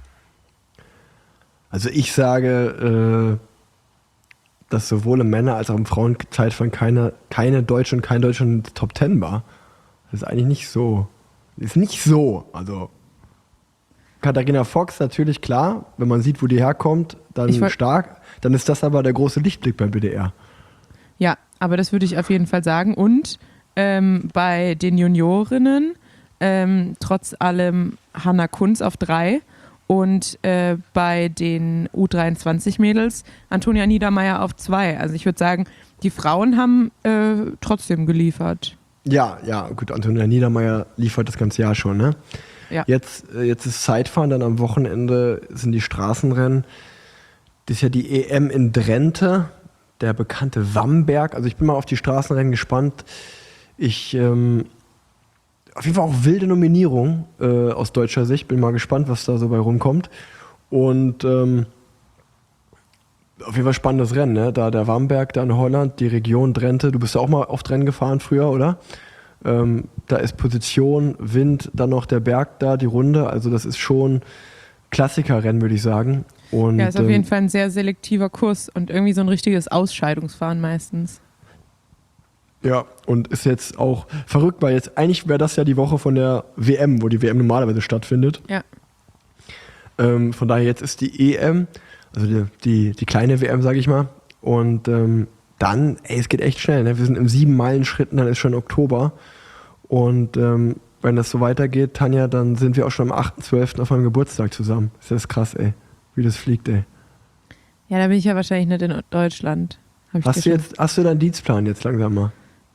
Also ich sage, äh, dass sowohl im Männer- als auch im Frauenzeitfahren keine, keine Deutsche und kein Deutscher in der Top Ten war. Das ist eigentlich nicht so. Ist nicht so. Also Katharina Fox natürlich klar, wenn man sieht, wo die herkommt, dann Ich wollt- stark. Dann ist das aber der große Lichtblick beim B D R. Ja, aber das würde ich auf jeden Fall sagen. Und ähm, bei den Juniorinnen ähm, trotz allem Hannah Kunz auf drei und äh, bei den U dreiundzwanzig Mädels Antonia Niedermeyer auf zwei. Also ich würde sagen, die Frauen haben äh, trotzdem geliefert. Ja, ja, gut, Antonia Niedermeyer liefert das ganze Jahr schon, ne? Ja. Jetzt, äh, jetzt ist Zeitfahren, dann am Wochenende sind die Straßenrennen. Das ist ja die E M in Drenthe, der bekannte Wamberg. Also ich bin mal auf die Straßenrennen gespannt. Ich, ähm, auf jeden Fall auch wilde Nominierung äh, aus deutscher Sicht. Bin mal gespannt, was da so bei rumkommt. Und ähm, auf jeden Fall spannendes Rennen, ne? Da der Wamberg, da in Holland, die Region Drenthe. Du bist ja auch mal oft Rennen gefahren früher, oder? Ähm, da ist Position, Wind, dann noch der Berg da, die Runde. Also das ist schon Klassikerrennen, würde ich sagen. Und, Ja, ist auf ähm, jeden Fall ein sehr selektiver Kurs und irgendwie so ein richtiges Ausscheidungsfahren meistens. Ja, und ist jetzt auch verrückt, weil jetzt eigentlich wäre das ja die Woche von der W M, wo die W M normalerweise stattfindet. Ja. Ähm, von daher jetzt ist die E M, also die, die, die kleine W M, sage ich mal. Und ähm, dann, ey, es geht echt schnell. Ne? Wir sind im sieben Meilen Schritten, dann ist schon Oktober. Und ähm, wenn das so weitergeht, Tanja, dann sind wir auch schon am achten zwölften auf meinem Geburtstag zusammen. Ist das krass, ey, wie das fliegt, ey. Ja, da bin ich ja wahrscheinlich nicht in Deutschland. Hab ich Hast dir du, schon- jetzt, hast du deinen Dienstplan jetzt langsam mal?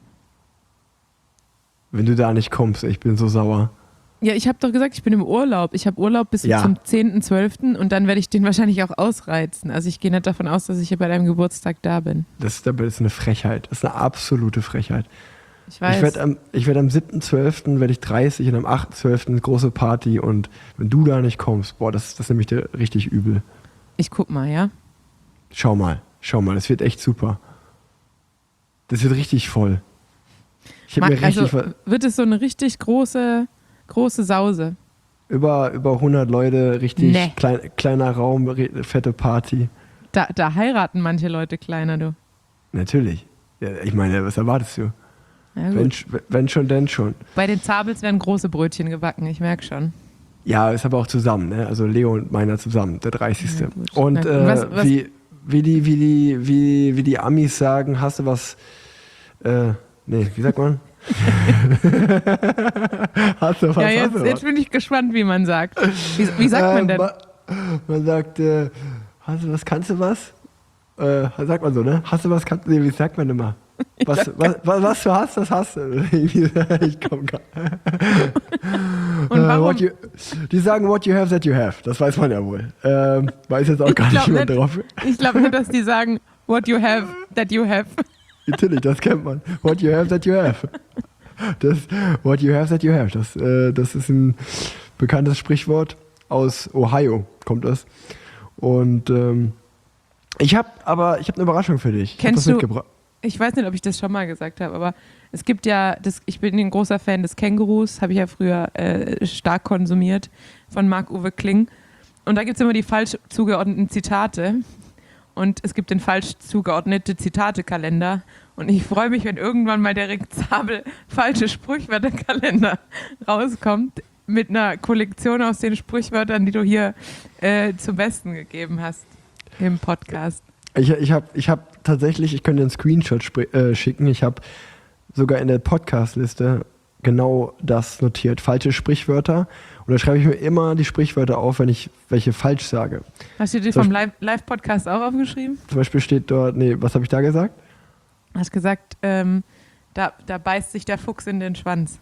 Wenn du da nicht kommst, ey, ich bin so sauer. Ja, ich habe doch gesagt, ich bin im Urlaub. Ich habe Urlaub bis Ja. zum zehnten zwölften und dann werde ich den wahrscheinlich auch ausreizen. Also ich gehe nicht davon aus, dass ich hier bei deinem Geburtstag da bin. Das ist, das ist eine Frechheit. Das ist eine absolute Frechheit. Ich weiß. Ich werde am, ich werd am siebten zwölften werde ich dreißig und am achten zwölften eine große Party und wenn du da nicht kommst, boah, das, das ist nämlich dir richtig übel. Ich guck mal, ja? Schau mal, schau mal, das wird echt super. Das wird richtig voll. Ich habe Ma- mir richtig also wird es so eine richtig große, große Sause. über, über hundert Leute, richtig Nee. klein, kleiner Raum, re- fette Party. Da, da heiraten manche Leute kleiner, du. Natürlich. Ja, ich meine, was erwartest du? Ja, gut. Wenn, sch- wenn schon, denn schon. Bei den Zabels werden große Brötchen gebacken, ich merke schon. Ja, ist aber auch zusammen, ne? Also Leo und meiner zusammen, der dreißigste Ja, gut. Und Na, äh, was- was- wie, wie, die, wie, die, wie, wie die Amis sagen, hast du was, äh, nee, wie sagt man? hast du was? Ja, hast jetzt, du jetzt was? bin ich gespannt, wie man sagt. Wie, wie sagt man Äh, denn? ma- Man sagt, äh, hast du was, kannst du was? Äh, sagt man so, ne? Hast du was, kannst du, nee, wie sagt man immer? Was, was, was, was du hast, das hast du. Ich komm gar Und äh, warum? what you, die sagen, what you have, that you have. Das weiß man ja wohl. Ähm, weiß jetzt auch gar Ich nicht glaub jemand nicht. drauf. Ich glaube nur, dass die sagen, what you have, that you have. Natürlich, das kennt man. What you have, that you have. Das, what you have, that you have. Das, äh, das ist ein bekanntes Sprichwort. Aus Ohio kommt das. Und ähm, ich habe aber ich habe eine Überraschung für dich. Ich hab Kennst das du- mitgebracht. Ich weiß nicht, ob ich das schon mal gesagt habe, aber es gibt ja, das, ich bin ein großer Fan des Kängurus, habe ich ja früher äh, stark konsumiert, von Marc-Uwe Kling. Und da gibt es immer die falsch zugeordneten Zitate. Und es gibt den falsch zugeordnete Zitate-Kalender. Und ich freue mich, wenn irgendwann mal der Rick Zabel falsche Sprichwörterkalender rauskommt, mit einer Kollektion aus den Sprichwörtern, die du hier äh, zum Besten gegeben hast im Podcast. Ich, ich habe ich hab tatsächlich, ich könnte einen Screenshot spri- äh, schicken, ich habe sogar in der Podcast-Liste genau das notiert. Falsche Sprichwörter. Und da schreibe ich mir immer die Sprichwörter auf, wenn ich welche falsch sage. Hast du dir Zum vom Live- Live-Podcast auch aufgeschrieben? Zum Beispiel steht dort, nee, was habe ich da gesagt? Du hast gesagt, ähm, da, da beißt sich der Fuchs in den Schwanz.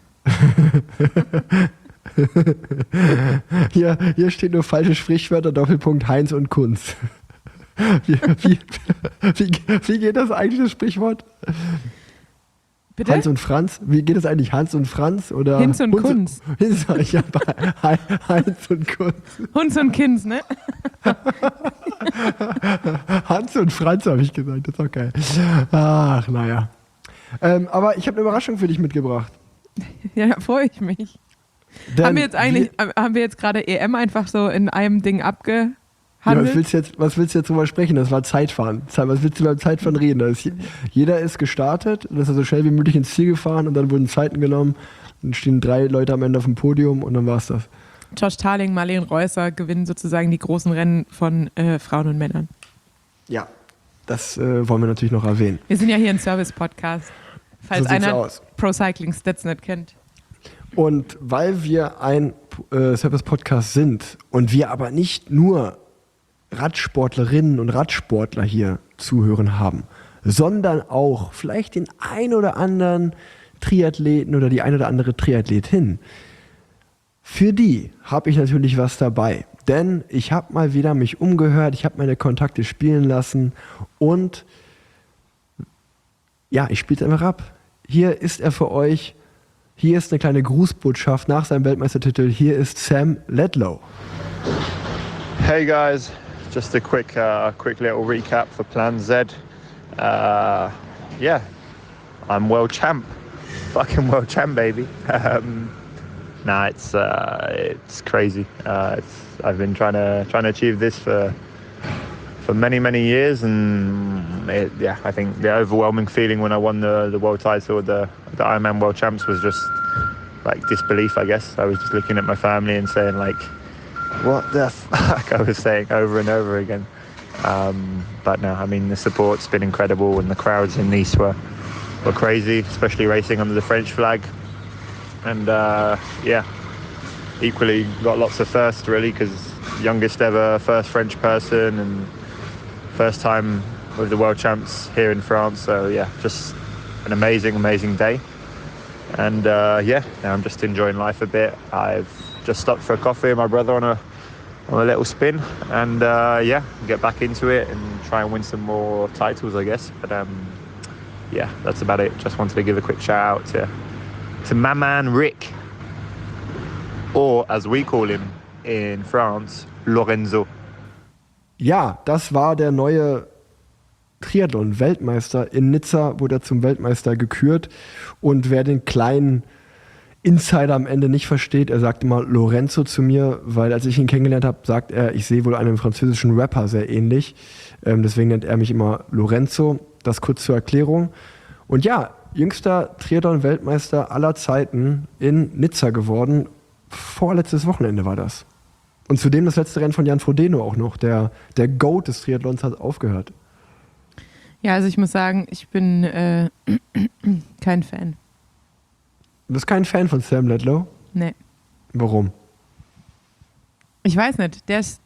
Hier, hier steht nur falsche Sprichwörter, Doppelpunkt Heinz und Kunz. Wie, wie, wie, wie geht das eigentlich, das Sprichwort? Bitte? Hans und Franz? Wie geht das eigentlich? Hans und Franz? Oder Hinz und Hunz- Kunz. Hinz, ich hab Heinz und Kunz. Hunz und Kinz, ne? Hans und Franz habe ich gesagt, das ist auch geil. Ach, naja. Ähm, aber ich habe eine Überraschung für dich mitgebracht. Ja, da freue ich mich. Denn Haben wir jetzt eigentlich, äh, haben wir jetzt gerade E M einfach so in einem Ding Ja, abgehandelt? was, willst du jetzt, was willst du jetzt drüber sprechen? Das war Zeitfahren. Was willst du beim Zeitfahren reden? Da ist, jeder ist gestartet, und ist so schnell wie möglich ins Ziel gefahren und dann wurden Zeiten genommen. Dann stehen drei Leute am Ende auf dem Podium und dann war es das. Josh Tarling, Marlene Reusser gewinnen sozusagen die großen Rennen von äh, Frauen und Männern. Ja, das äh, wollen wir natürlich noch erwähnen. Wir sind ja hier ein Service-Podcast, falls So sieht's einer aus. Pro Cycling Stats nicht kennt. Und weil wir ein äh, Service-Podcast sind und wir aber nicht nur Radsportlerinnen und Radsportler hier zuhören haben, sondern auch vielleicht den ein oder anderen Triathleten oder die ein oder andere Triathletin, für die habe ich natürlich was dabei. Denn ich habe mal wieder mich umgehört, ich habe meine Kontakte spielen lassen und ja, ich spiele es einfach ab. Hier ist er für euch. Hier ist eine kleine Grußbotschaft nach seinem Weltmeistertitel. Hier ist Sam Ledlow. Hey guys, just a quick, uh, quick little recap for Plan Z. Uh, yeah, I'm world champ, fucking world champ, baby. Um, nah, it's uh, it's crazy. Uh, it's, I've been trying to trying to achieve this for for many many years, and it, yeah, I think the overwhelming feeling when I won the the world title, the the Ironman World Champs, was just like disbelief. I guess I was just looking at my family and saying like, what the fuck, I was saying over and over again. Um, but no, I mean, the support's been incredible, and the crowds in Nice were, were crazy, especially racing under the French flag. And uh, yeah, equally got lots of firsts, really, because youngest ever first French person and first time with the world champs here in France. So yeah, just an amazing, amazing day. And uh, yeah, now I'm just enjoying life a bit. I've just stopped for a coffee with my brother on a on a little spin, and uh, yeah, get back into it and try and win some more titles, I guess. But um, yeah, that's about it. Just wanted to give a quick shout out to to my man Rick, or as we call him in France, Lorenzo. Ja, das war der neue Triathlon-Weltmeister. In Nizza wurde er zum Weltmeister gekürt. Und wer den kleinen Insider am Ende nicht versteht, er sagt immer Lorenzo zu mir, weil als ich ihn kennengelernt habe, sagt er, ich sehe wohl einem französischen Rapper sehr ähnlich. Ähm, deswegen nennt er mich immer Lorenzo. Das kurz zur Erklärung. Und ja, jüngster Triathlon-Weltmeister aller Zeiten in Nizza geworden. Vorletztes Wochenende war das. Und zudem das letzte Rennen von Jan Frodeno auch noch. Der, der Goat des Triathlons hat aufgehört. Ja, also ich muss sagen, ich bin äh, kein Fan. Du bist kein Fan von Sam Ledlow? Nee. Warum? Ich weiß nicht. Der ist,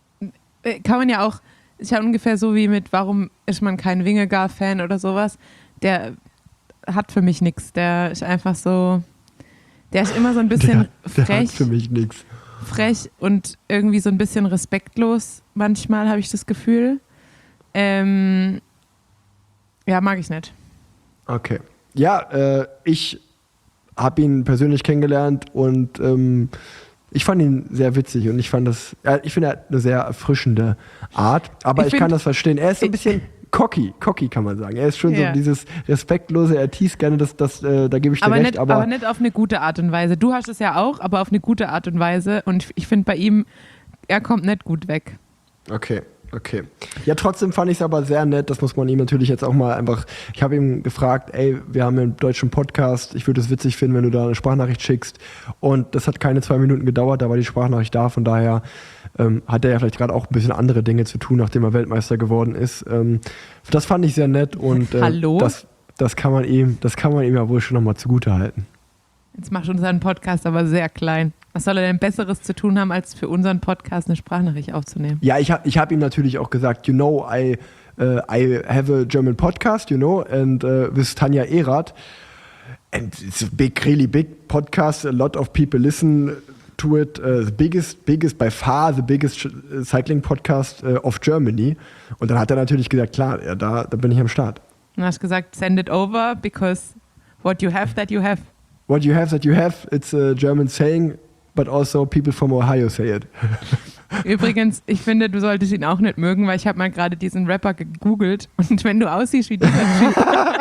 äh, kann man ja auch, ist ja ungefähr so wie mit, warum ist man kein Wingegar-Fan oder sowas. der hat für mich nichts. Der ist einfach so, der ist immer so ein bisschen der, der frech. hat für mich nichts. Frech und irgendwie so ein bisschen respektlos. Manchmal habe ich das Gefühl. Ähm, ja, mag ich nicht. Okay. Ja, äh, ich habe ihn persönlich kennengelernt und ähm, ich fand ihn sehr witzig und ich fand das, äh, ich finde, er hat eine sehr erfrischende Art, aber ich, Ich ich kann find- das verstehen. Er ist so ein bisschen cocky, cocky kann man sagen. Er ist schon Ja. so dieses respektlose, er teast gerne, das, das, äh, da gebe ich dir Aber recht, nicht, aber, aber nicht auf eine gute Art und Weise. Du hast es ja auch, aber auf eine gute Art und Weise. Und ich finde bei ihm, er kommt nicht gut weg. okay. Okay. Ja, trotzdem fand ich es aber sehr nett. Das muss man ihm natürlich jetzt auch mal einfach. Ich habe ihm gefragt, ey, wir haben einen deutschen Podcast. Ich würde es witzig finden, wenn du da eine Sprachnachricht schickst. Und das hat keine zwei Minuten gedauert. Da war die Sprachnachricht da. Von daher ähm, hat er ja vielleicht gerade auch ein bisschen andere Dinge zu tun, nachdem er Weltmeister geworden ist. Ähm, das fand ich sehr nett und äh, Hallo? das, das kann man ihm, das kann man ihm ja wohl schon nochmal zugute halten. Jetzt macht unseren Podcast aber sehr klein. Was soll er denn Besseres zu tun haben, als für unseren Podcast eine Sprachnachricht aufzunehmen? Ja, ich habe ich hab ihm natürlich auch gesagt, you know, I, uh, I have a German podcast, you know, and uh, with Tanja Erath. And it's a big, really big podcast. A lot of people listen to it. Uh, the biggest, biggest, by far the biggest cycling podcast uh, of Germany. Und dann hat er natürlich gesagt, klar, ja, da, da bin ich am Start. Und hast gesagt, send it over, because what you have, that you have. What you have that you have, it's a German saying, but also people from Ohio say it. Übrigens, ich finde, du solltest ihn auch nicht mögen, weil ich habe mal gerade diesen Rapper gegoogelt und wenn du aussiehst wie dieser Typ,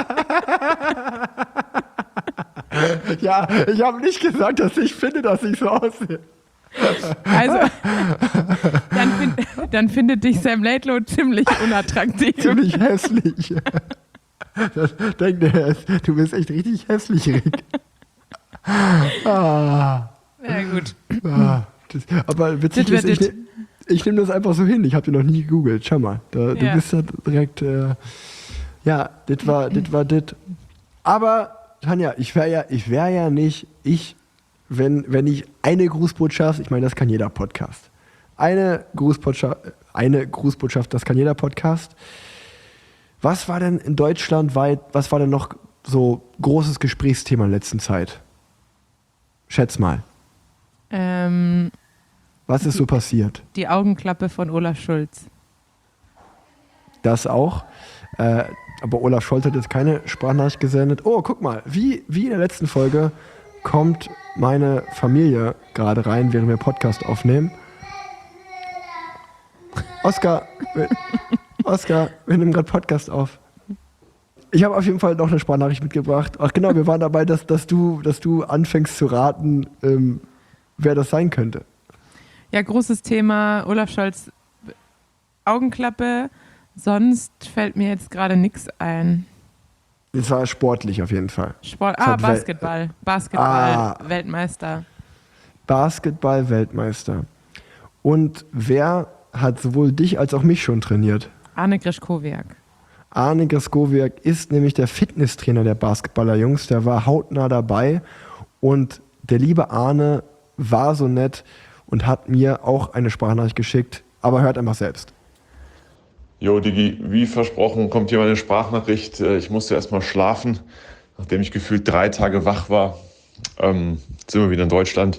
Ja, ich habe nicht gesagt, dass ich finde, dass ich so aussehe. also dann, find, dann findet dich Sam Laidlow ziemlich unattraktiv. Ziemlich hässlich. Das denkt er, du bist echt richtig hässlich, Rick. Ah, Ja gut. ah, das, aber witzig Das ist, ich, wird ne, ich nehme das einfach so hin. Ich habe dir noch nie gegoogelt. Schau mal, da, du Ja. bist da direkt, äh, ja, das war das. War dit. Aber, Tanja, ich wäre ja, ich wär ja nicht ich, wenn, wenn ich eine Grußbotschaft, ich meine, das kann jeder Podcast. Eine Grußbotschaft, eine Grußbotschaft, das kann jeder Podcast. Was war denn in Deutschland weit, was war denn noch so großes Gesprächsthema in der letzten Zeit? Schätz mal, Ähm, was ist so passiert? die Augenklappe von Olaf Schulz. Das auch. Äh, aber Olaf Scholz hat jetzt keine Sprachnachricht gesendet. Oh, guck mal, wie, wie in der letzten Folge kommt meine Familie gerade rein, während wir Podcast aufnehmen. Oskar, wir, Oskar, wir nehmen gerade Podcast auf. Ich habe auf jeden Fall noch eine Sprachnachricht mitgebracht. Ach genau, wir waren dabei, dass, dass, du, dass du anfängst zu raten, ähm, wer das sein könnte. Ja, großes Thema, Olaf Scholz, Augenklappe. Sonst fällt mir jetzt gerade nichts ein. Das war sportlich auf jeden Fall. Sport, Es ah, hat Wel- Basketball. Basketball, Ah. Weltmeister. Basketball-Weltmeister. Und wer hat sowohl dich als auch mich schon trainiert? Arne Grischkowiak. Arne Grischkowiak ist nämlich der Fitnesstrainer der Basketballer-Jungs. Der war hautnah dabei. Und der liebe Arne war so nett und hat mir auch eine Sprachnachricht geschickt. Aber hört einfach selbst. Jo, Digi, wie versprochen kommt hier meine Sprachnachricht. Äh, Ich musste erst mal schlafen, nachdem ich gefühlt drei Tage wach war. Ähm, jetzt sind wir wieder in Deutschland.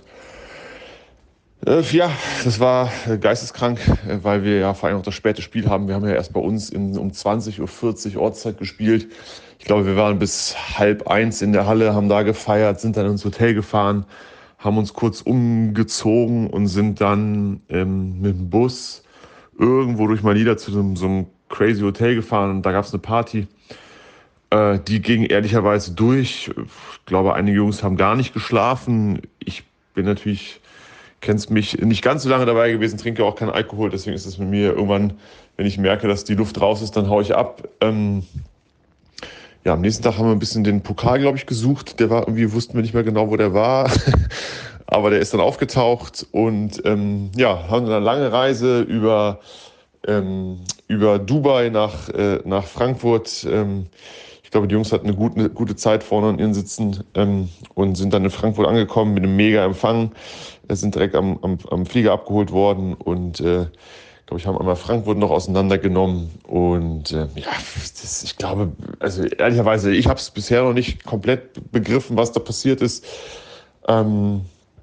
Äh, ja, das war äh, geisteskrank, äh, weil wir ja vor allem auch das späte Spiel haben. Wir haben ja erst bei uns in, um zwanzig Uhr vierzig Ortszeit gespielt. Ich glaube, wir waren bis halb eins in der Halle, haben da gefeiert, sind dann ins Hotel gefahren, haben uns kurz umgezogen und sind dann ähm, mit dem Bus irgendwo durch Manila zu so einem, so einem crazy Hotel gefahren und da gab es eine Party. Äh, die ging ehrlicherweise durch. Ich glaube, einige Jungs haben gar nicht geschlafen. Ich bin natürlich, kennst mich, nicht ganz so lange dabei gewesen, trinke auch keinen Alkohol, deswegen ist es mit mir irgendwann, wenn ich merke, dass die Luft raus ist, dann haue ich ab. Ähm, ja, am nächsten Tag haben wir ein bisschen den Pokal, glaube ich, gesucht. Der war irgendwie, wussten wir nicht mehr genau, wo der war. Aber der ist dann aufgetaucht und ähm, ja, haben eine lange Reise über, ähm, über Dubai nach, äh, nach Frankfurt. Ähm, ich glaube, die Jungs hatten eine gute, eine gute Zeit vorne an ihren Sitzen ähm, und sind dann in Frankfurt angekommen mit einem mega Empfang. Wir sind direkt am, am, am Flieger abgeholt worden und äh, Ich glaube, ich habe einmal Frankfurt noch auseinandergenommen. Und äh, ja, das, ich glaube, also ehrlicherweise, ich habe es bisher noch nicht komplett begriffen, was da passiert ist. Ähm,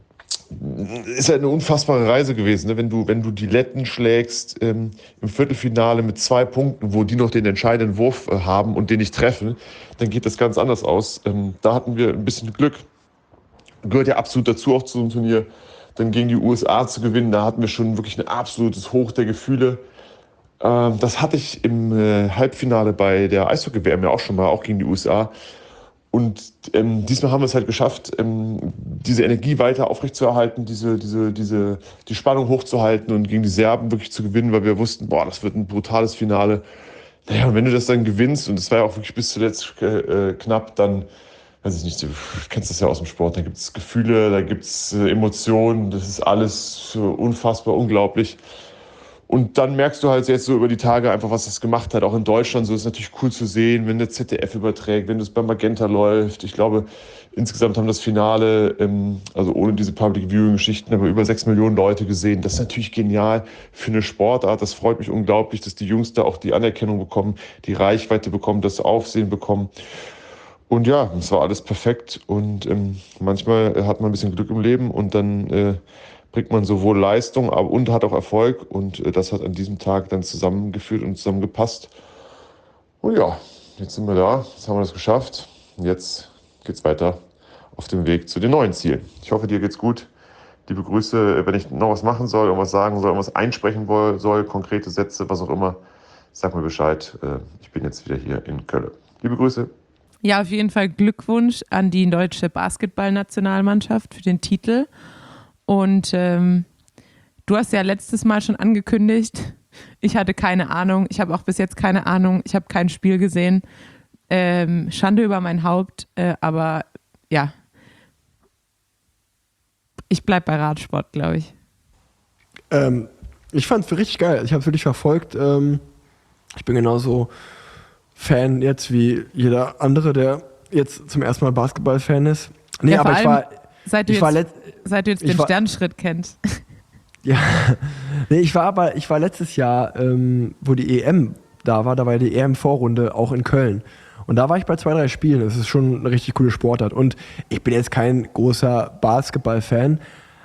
ist halt eine unfassbare Reise gewesen, ne? Wenn du, wenn du die Letten schlägst ähm, im Viertelfinale mit zwei Punkten, wo die noch den entscheidenden Wurf äh, haben und den nicht treffen, dann geht das ganz anders aus. Ähm, da hatten wir ein bisschen Glück. Gehört ja absolut dazu, auch zu einem Turnier, dann gegen die U S A zu gewinnen. Da hatten wir schon wirklich ein absolutes Hoch der Gefühle. Ähm, das hatte ich im äh, Halbfinale bei der Eishockey-W M ja auch schon mal, auch gegen die U S A. Und ähm, diesmal haben wir es halt geschafft, ähm, diese Energie weiter aufrechtzuerhalten, diese, diese, diese, die Spannung hochzuhalten und gegen die Serben wirklich zu gewinnen, weil wir wussten, boah, das wird ein brutales Finale. Naja, und wenn du das dann gewinnst, und es war ja auch wirklich bis zuletzt äh, knapp, dann, weiß ich nicht, du kennst das ja aus dem Sport, da gibt es Gefühle, da gibt es äh, Emotionen, das ist alles so unfassbar unglaublich. Und dann merkst du halt jetzt so über die Tage einfach, was das gemacht hat. Auch in Deutschland, so ist es natürlich cool zu sehen, wenn der Z D F überträgt, wenn das bei Magenta läuft. Ich glaube, insgesamt haben das Finale, ähm, also ohne diese Public Viewing-Geschichten, aber über sechs Millionen Leute gesehen. Das ist natürlich genial für eine Sportart. Das freut mich unglaublich, dass die Jungs da auch die Anerkennung bekommen, die Reichweite bekommen, das Aufsehen bekommen. Und ja, es war alles perfekt. Und ähm, manchmal hat man ein bisschen Glück im Leben und dann äh, bringt man sowohl Leistung aber, und hat auch Erfolg. Und äh, das hat an diesem Tag dann zusammengeführt und zusammengepasst. Und ja, jetzt sind wir da, jetzt haben wir das geschafft. Und jetzt geht's weiter auf dem Weg zu den neuen Zielen. Ich hoffe, dir geht's gut. Liebe Grüße, wenn ich noch was machen soll, irgendwas sagen soll, irgendwas einsprechen soll, konkrete Sätze, was auch immer, sag mir Bescheid. Äh, ich bin jetzt wieder hier in Köln. Liebe Grüße. Ja, auf jeden Fall Glückwunsch an die deutsche Basketballnationalmannschaft für den Titel. Und ähm, du hast ja letztes Mal schon angekündigt, ich hatte keine Ahnung, ich habe auch bis jetzt keine Ahnung, ich habe kein Spiel gesehen. Ähm, Schande über mein Haupt, äh, aber ja, ich bleibe bei Radsport, glaube ich. Ähm, ich fand es richtig geil, ich habe es wirklich verfolgt. Ähm, ich bin genauso Fan jetzt wie jeder andere, der jetzt zum ersten Mal Basketball-Fan ist. Nee, Ja, aber ich war... Seit du ich jetzt, war let- seit du jetzt ich den war- Sternschritt kennst. Ja, nee, ich war aber, ich war letztes Jahr, ähm, wo die E M da war, da war ja die E M-Vorrunde auch in Köln. Und da war ich bei zwei, drei Spielen. Das ist schon eine richtig coole Sportart. Und ich bin jetzt kein großer Basketball-Fan,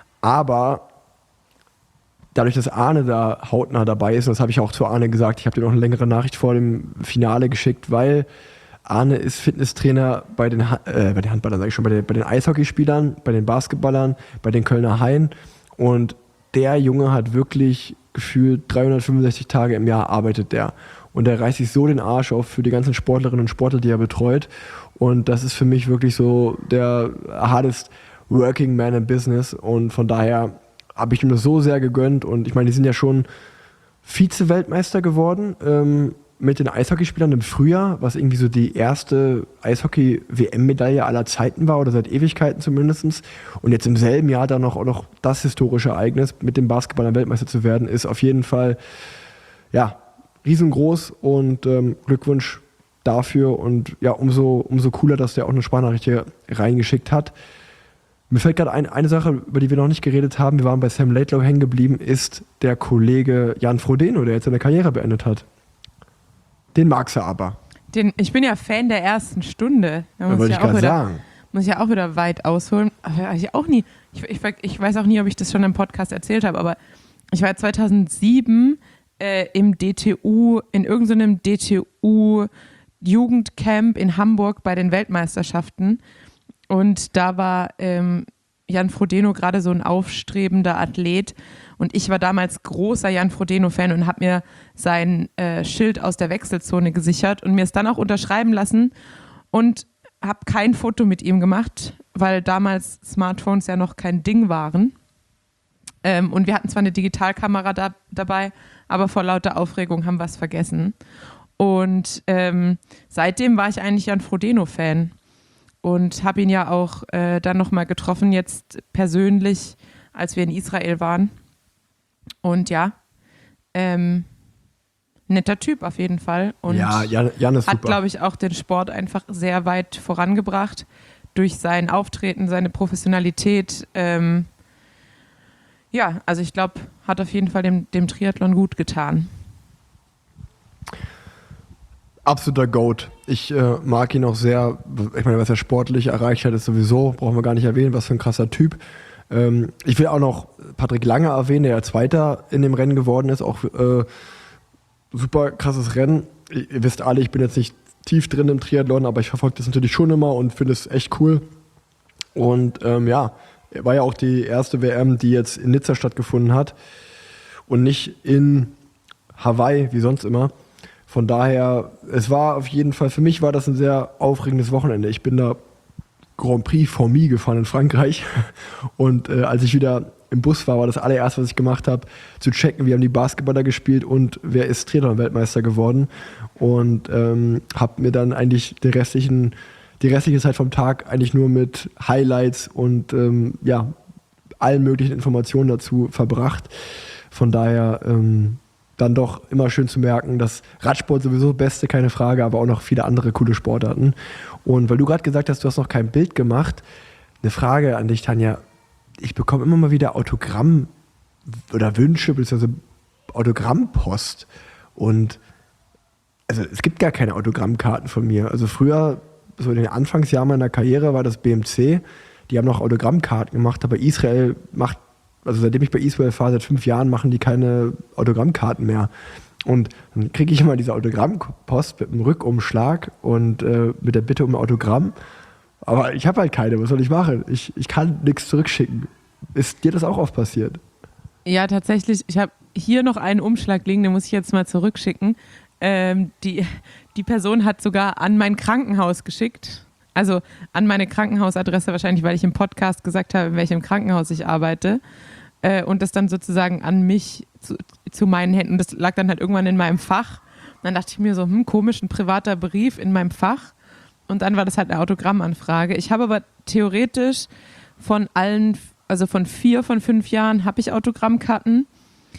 aber dadurch, dass Arne da hautnah dabei ist, und das habe ich auch zu Arne gesagt, ich habe dir noch eine längere Nachricht vor dem Finale geschickt, weil Arne ist Fitnesstrainer bei den, ha- äh, bei den Handballern, sage ich schon, bei den, bei den Eishockeyspielern, bei den Basketballern, bei den Kölner Haien. Und der Junge hat wirklich gefühlt dreihundertfünfundsechzig Tage im Jahr arbeitet der. Und der reißt sich so den Arsch auf für die ganzen Sportlerinnen und Sportler, die er betreut. Und das ist für mich wirklich so der hardest working man in business. Und von daher habe ich ihm das so sehr gegönnt. Und ich meine, die sind ja schon Vize-Weltmeister geworden. Ähm, mit den Eishockeyspielern im Frühjahr, was irgendwie so die erste Eishockey-W M-Medaille aller Zeiten war, oder seit Ewigkeiten zumindest. Und jetzt im selben Jahr dann noch, auch noch das historische Ereignis, mit dem Basketballern Weltmeister zu werden, ist auf jeden Fall, ja, riesengroß und ähm, Glückwunsch dafür. Und ja, umso, umso cooler, dass der auch eine Sprachnachricht hier reingeschickt hat. Mir fällt gerade ein, eine Sache, über die wir noch nicht geredet haben, wir waren bei Sam Laidlow hängen geblieben, ist der Kollege Jan Frodeno, der jetzt seine Karriere beendet hat. Den magst du aber. Den, ich bin ja Fan der ersten Stunde. Da Da muss wollte ich ich ja auch gerade wieder, sagen. muss ich ja auch wieder weit ausholen. Aber ich auch nie. Ich, ich, ich weiß auch nie, ob ich das schon im Podcast erzählt habe, aber ich war zweitausendsieben äh, im D T U, in irgendeinem D T U-Jugendcamp in Hamburg bei den Weltmeisterschaften. Und da war ähm, Jan Frodeno gerade so ein aufstrebender Athlet. Und ich war damals großer Jan Frodeno-Fan und habe mir sein äh, Schild aus der Wechselzone gesichert und mir es dann auch unterschreiben lassen und habe kein Foto mit ihm gemacht, weil damals Smartphones ja noch kein Ding waren. Ähm, und wir hatten zwar eine Digitalkamera da, dabei, aber vor lauter Aufregung haben wir es vergessen. Und ähm, seitdem war ich eigentlich Jan Frodeno-Fan und habe ihn ja auch äh, dann nochmal getroffen, jetzt persönlich, als wir in Israel waren. Und ja, ähm, netter Typ auf jeden Fall. Und Ja, Jan, Jan ist hat, super. glaube ich, auch den Sport einfach sehr weit vorangebracht durch sein Auftreten, seine Professionalität. Ähm, Ja, also ich glaube, hat auf jeden Fall dem, dem Triathlon gut getan. Absoluter Goat. Ich äh, mag ihn auch sehr. Ich meine, was er sportlich erreicht hat, ist sowieso, brauchen wir gar nicht erwähnen, was für ein krasser Typ. Ähm, ich will auch noch Patrick Lange erwähnen, der ja Zweiter in dem Rennen geworden ist. Auch äh, super krasses Rennen. Ihr, ihr wisst alle, ich bin jetzt nicht tief drin im Triathlon, aber ich verfolge das natürlich schon immer und finde es echt cool. Und ähm, ja, war ja auch die erste W M, die jetzt in Nizza stattgefunden hat und nicht in Hawaii, wie sonst immer. Von daher, es war auf jeden Fall, für mich war das ein sehr aufregendes Wochenende. Ich bin da Grand Prix Fourmi gefahren in Frankreich und äh, als ich wieder im Bus war, war das allererste, was ich gemacht habe, zu checken, wie haben die Basketballer gespielt und wer ist Triathlon-Weltmeister geworden und ähm, habe mir dann eigentlich den restlichen, die restliche Zeit vom Tag eigentlich nur mit Highlights und ähm, ja, allen möglichen Informationen dazu verbracht. Von daher ähm, dann doch immer schön zu merken, dass Radsport sowieso Beste, keine Frage, aber auch noch viele andere coole Sportarten. Und weil du gerade gesagt hast, du hast noch kein Bild gemacht, eine Frage an dich, Tanja. Ich bekomme immer mal wieder Autogramm oder Wünsche, beziehungsweise Autogrammpost. Und also es gibt gar keine Autogrammkarten von mir. Also früher, so in den Anfangsjahren meiner Karriere, war das B M C. Die haben noch Autogrammkarten gemacht, aber Israel macht, also seitdem ich bei Israel fahre, seit fünf Jahren, machen die keine Autogrammkarten mehr. Und dann kriege ich immer diese Autogrammpost mit einem Rückumschlag und äh, mit der Bitte um ein Autogramm. Aber ich habe halt keine, was soll ich machen? Ich, ich kann nichts zurückschicken. Ist dir das auch oft passiert? Ja, tatsächlich. Ich habe hier noch einen Umschlag liegen, den muss ich jetzt mal zurückschicken. Ähm, die, die Person hat sogar an mein Krankenhaus geschickt. Also an meine Krankenhausadresse wahrscheinlich, weil ich im Podcast gesagt habe, in welchem Krankenhaus ich arbeite. Äh, und das dann sozusagen an mich zu, zu meinen Händen. Und das lag dann halt irgendwann in meinem Fach. Und dann dachte ich mir so, hm, komisch, ein privater Brief in meinem Fach. Und dann war das halt eine Autogrammanfrage. Ich habe aber theoretisch von allen, also von vier von fünf Jahren habe ich Autogrammkarten,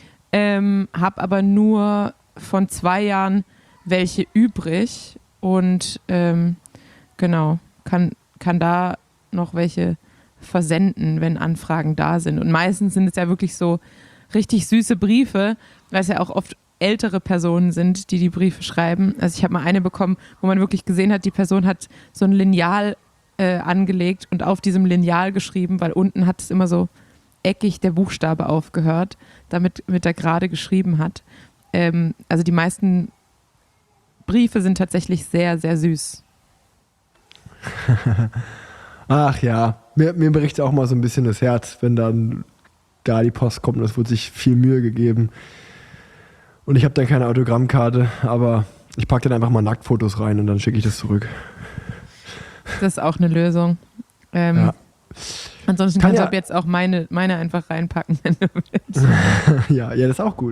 ähm, habe aber nur von zwei Jahren welche übrig und ähm, genau, kann, kann da noch welche versenden, wenn Anfragen da sind. Und meistens sind es ja wirklich so richtig süße Briefe, weil es ja auch oft ältere Personen sind, die die Briefe schreiben. Also ich habe mal eine bekommen, wo man wirklich gesehen hat, die Person hat so ein Lineal äh, angelegt und auf diesem Lineal geschrieben, weil unten hat es immer so eckig der Buchstabe aufgehört, damit mit er gerade geschrieben hat. Ähm, also die meisten Briefe sind tatsächlich sehr, sehr süß. Ach ja, mir, mir bricht auch mal so ein bisschen das Herz, wenn dann da die Post kommt und es wurde sich viel Mühe gegeben. Und ich habe dann keine Autogrammkarte, aber ich packe dann einfach mal Nacktfotos rein und dann schicke ich das zurück. Das ist auch eine Lösung. Ähm, ja. Ansonsten Kann kannst du ja, ab jetzt auch meine, meine einfach reinpacken, wenn du willst. ja, ja, das ist auch gut.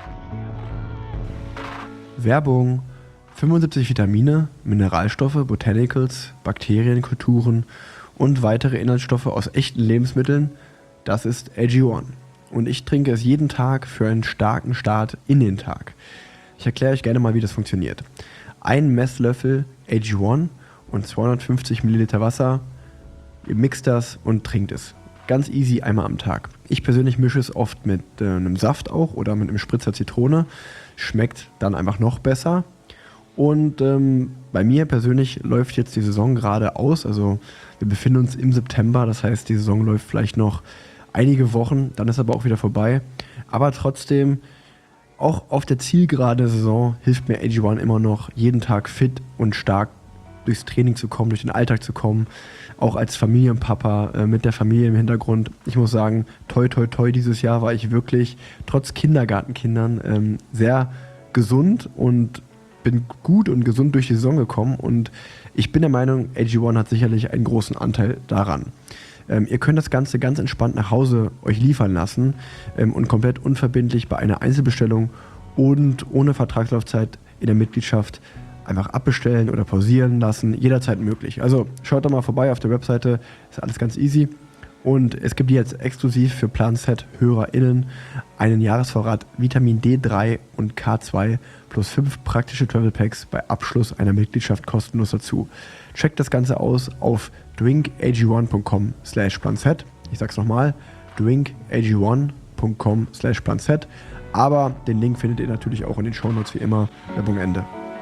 Werbung. fünfundsiebzig Vitamine, Mineralstoffe, Botanicals, Bakterienkulturen und weitere Inhaltsstoffe aus echten Lebensmitteln. Das ist A G eins. Und ich trinke es jeden Tag für einen starken Start in den Tag. Ich erkläre euch gerne mal, wie das funktioniert. Ein Messlöffel A G eins und zweihundertfünfzig Milliliter Wasser. Ihr mixt das und trinkt es. Ganz easy einmal am Tag. Ich persönlich mische es oft mit äh, einem Saft auch oder mit einem Spritzer Zitrone. Schmeckt dann einfach noch besser. Und ähm, bei mir persönlich läuft jetzt die Saison gerade aus. Also wir befinden uns im September. Das heißt, die Saison läuft vielleicht noch einige Wochen. Dann ist aber auch wieder vorbei. Aber trotzdem, auch auf der Zielgeraden der Saison hilft mir A G eins immer noch, jeden Tag fit und stark durchs Training zu kommen, durch den Alltag zu kommen. Auch als Familienpapa äh, mit der Familie im Hintergrund. Ich muss sagen, toi, toi, toi, dieses Jahr war ich wirklich, trotz Kindergartenkindern, ähm, sehr gesund und bin gut und gesund durch die Saison gekommen. Und ich bin der Meinung, A G eins hat sicherlich einen großen Anteil daran. Ähm, ihr könnt das Ganze ganz entspannt nach Hause euch liefern lassen ähm, und komplett unverbindlich bei einer Einzelbestellung und ohne Vertragslaufzeit in der Mitgliedschaft einfach abbestellen oder pausieren lassen, jederzeit möglich. Also schaut da mal vorbei auf der Webseite, ist alles ganz easy. Und es gibt jetzt exklusiv für PlanZ-HörerInnen einen Jahresvorrat Vitamin D drei und K zwei plus fünf praktische Travel Packs bei Abschluss einer Mitgliedschaft kostenlos dazu. Checkt das Ganze aus auf drinkag one punkt com slash planz. Ich sag's nochmal, drinkag one punkt com slash planz. Aber den Link findet ihr natürlich auch in den Shownotes wie immer. Werbung Ende.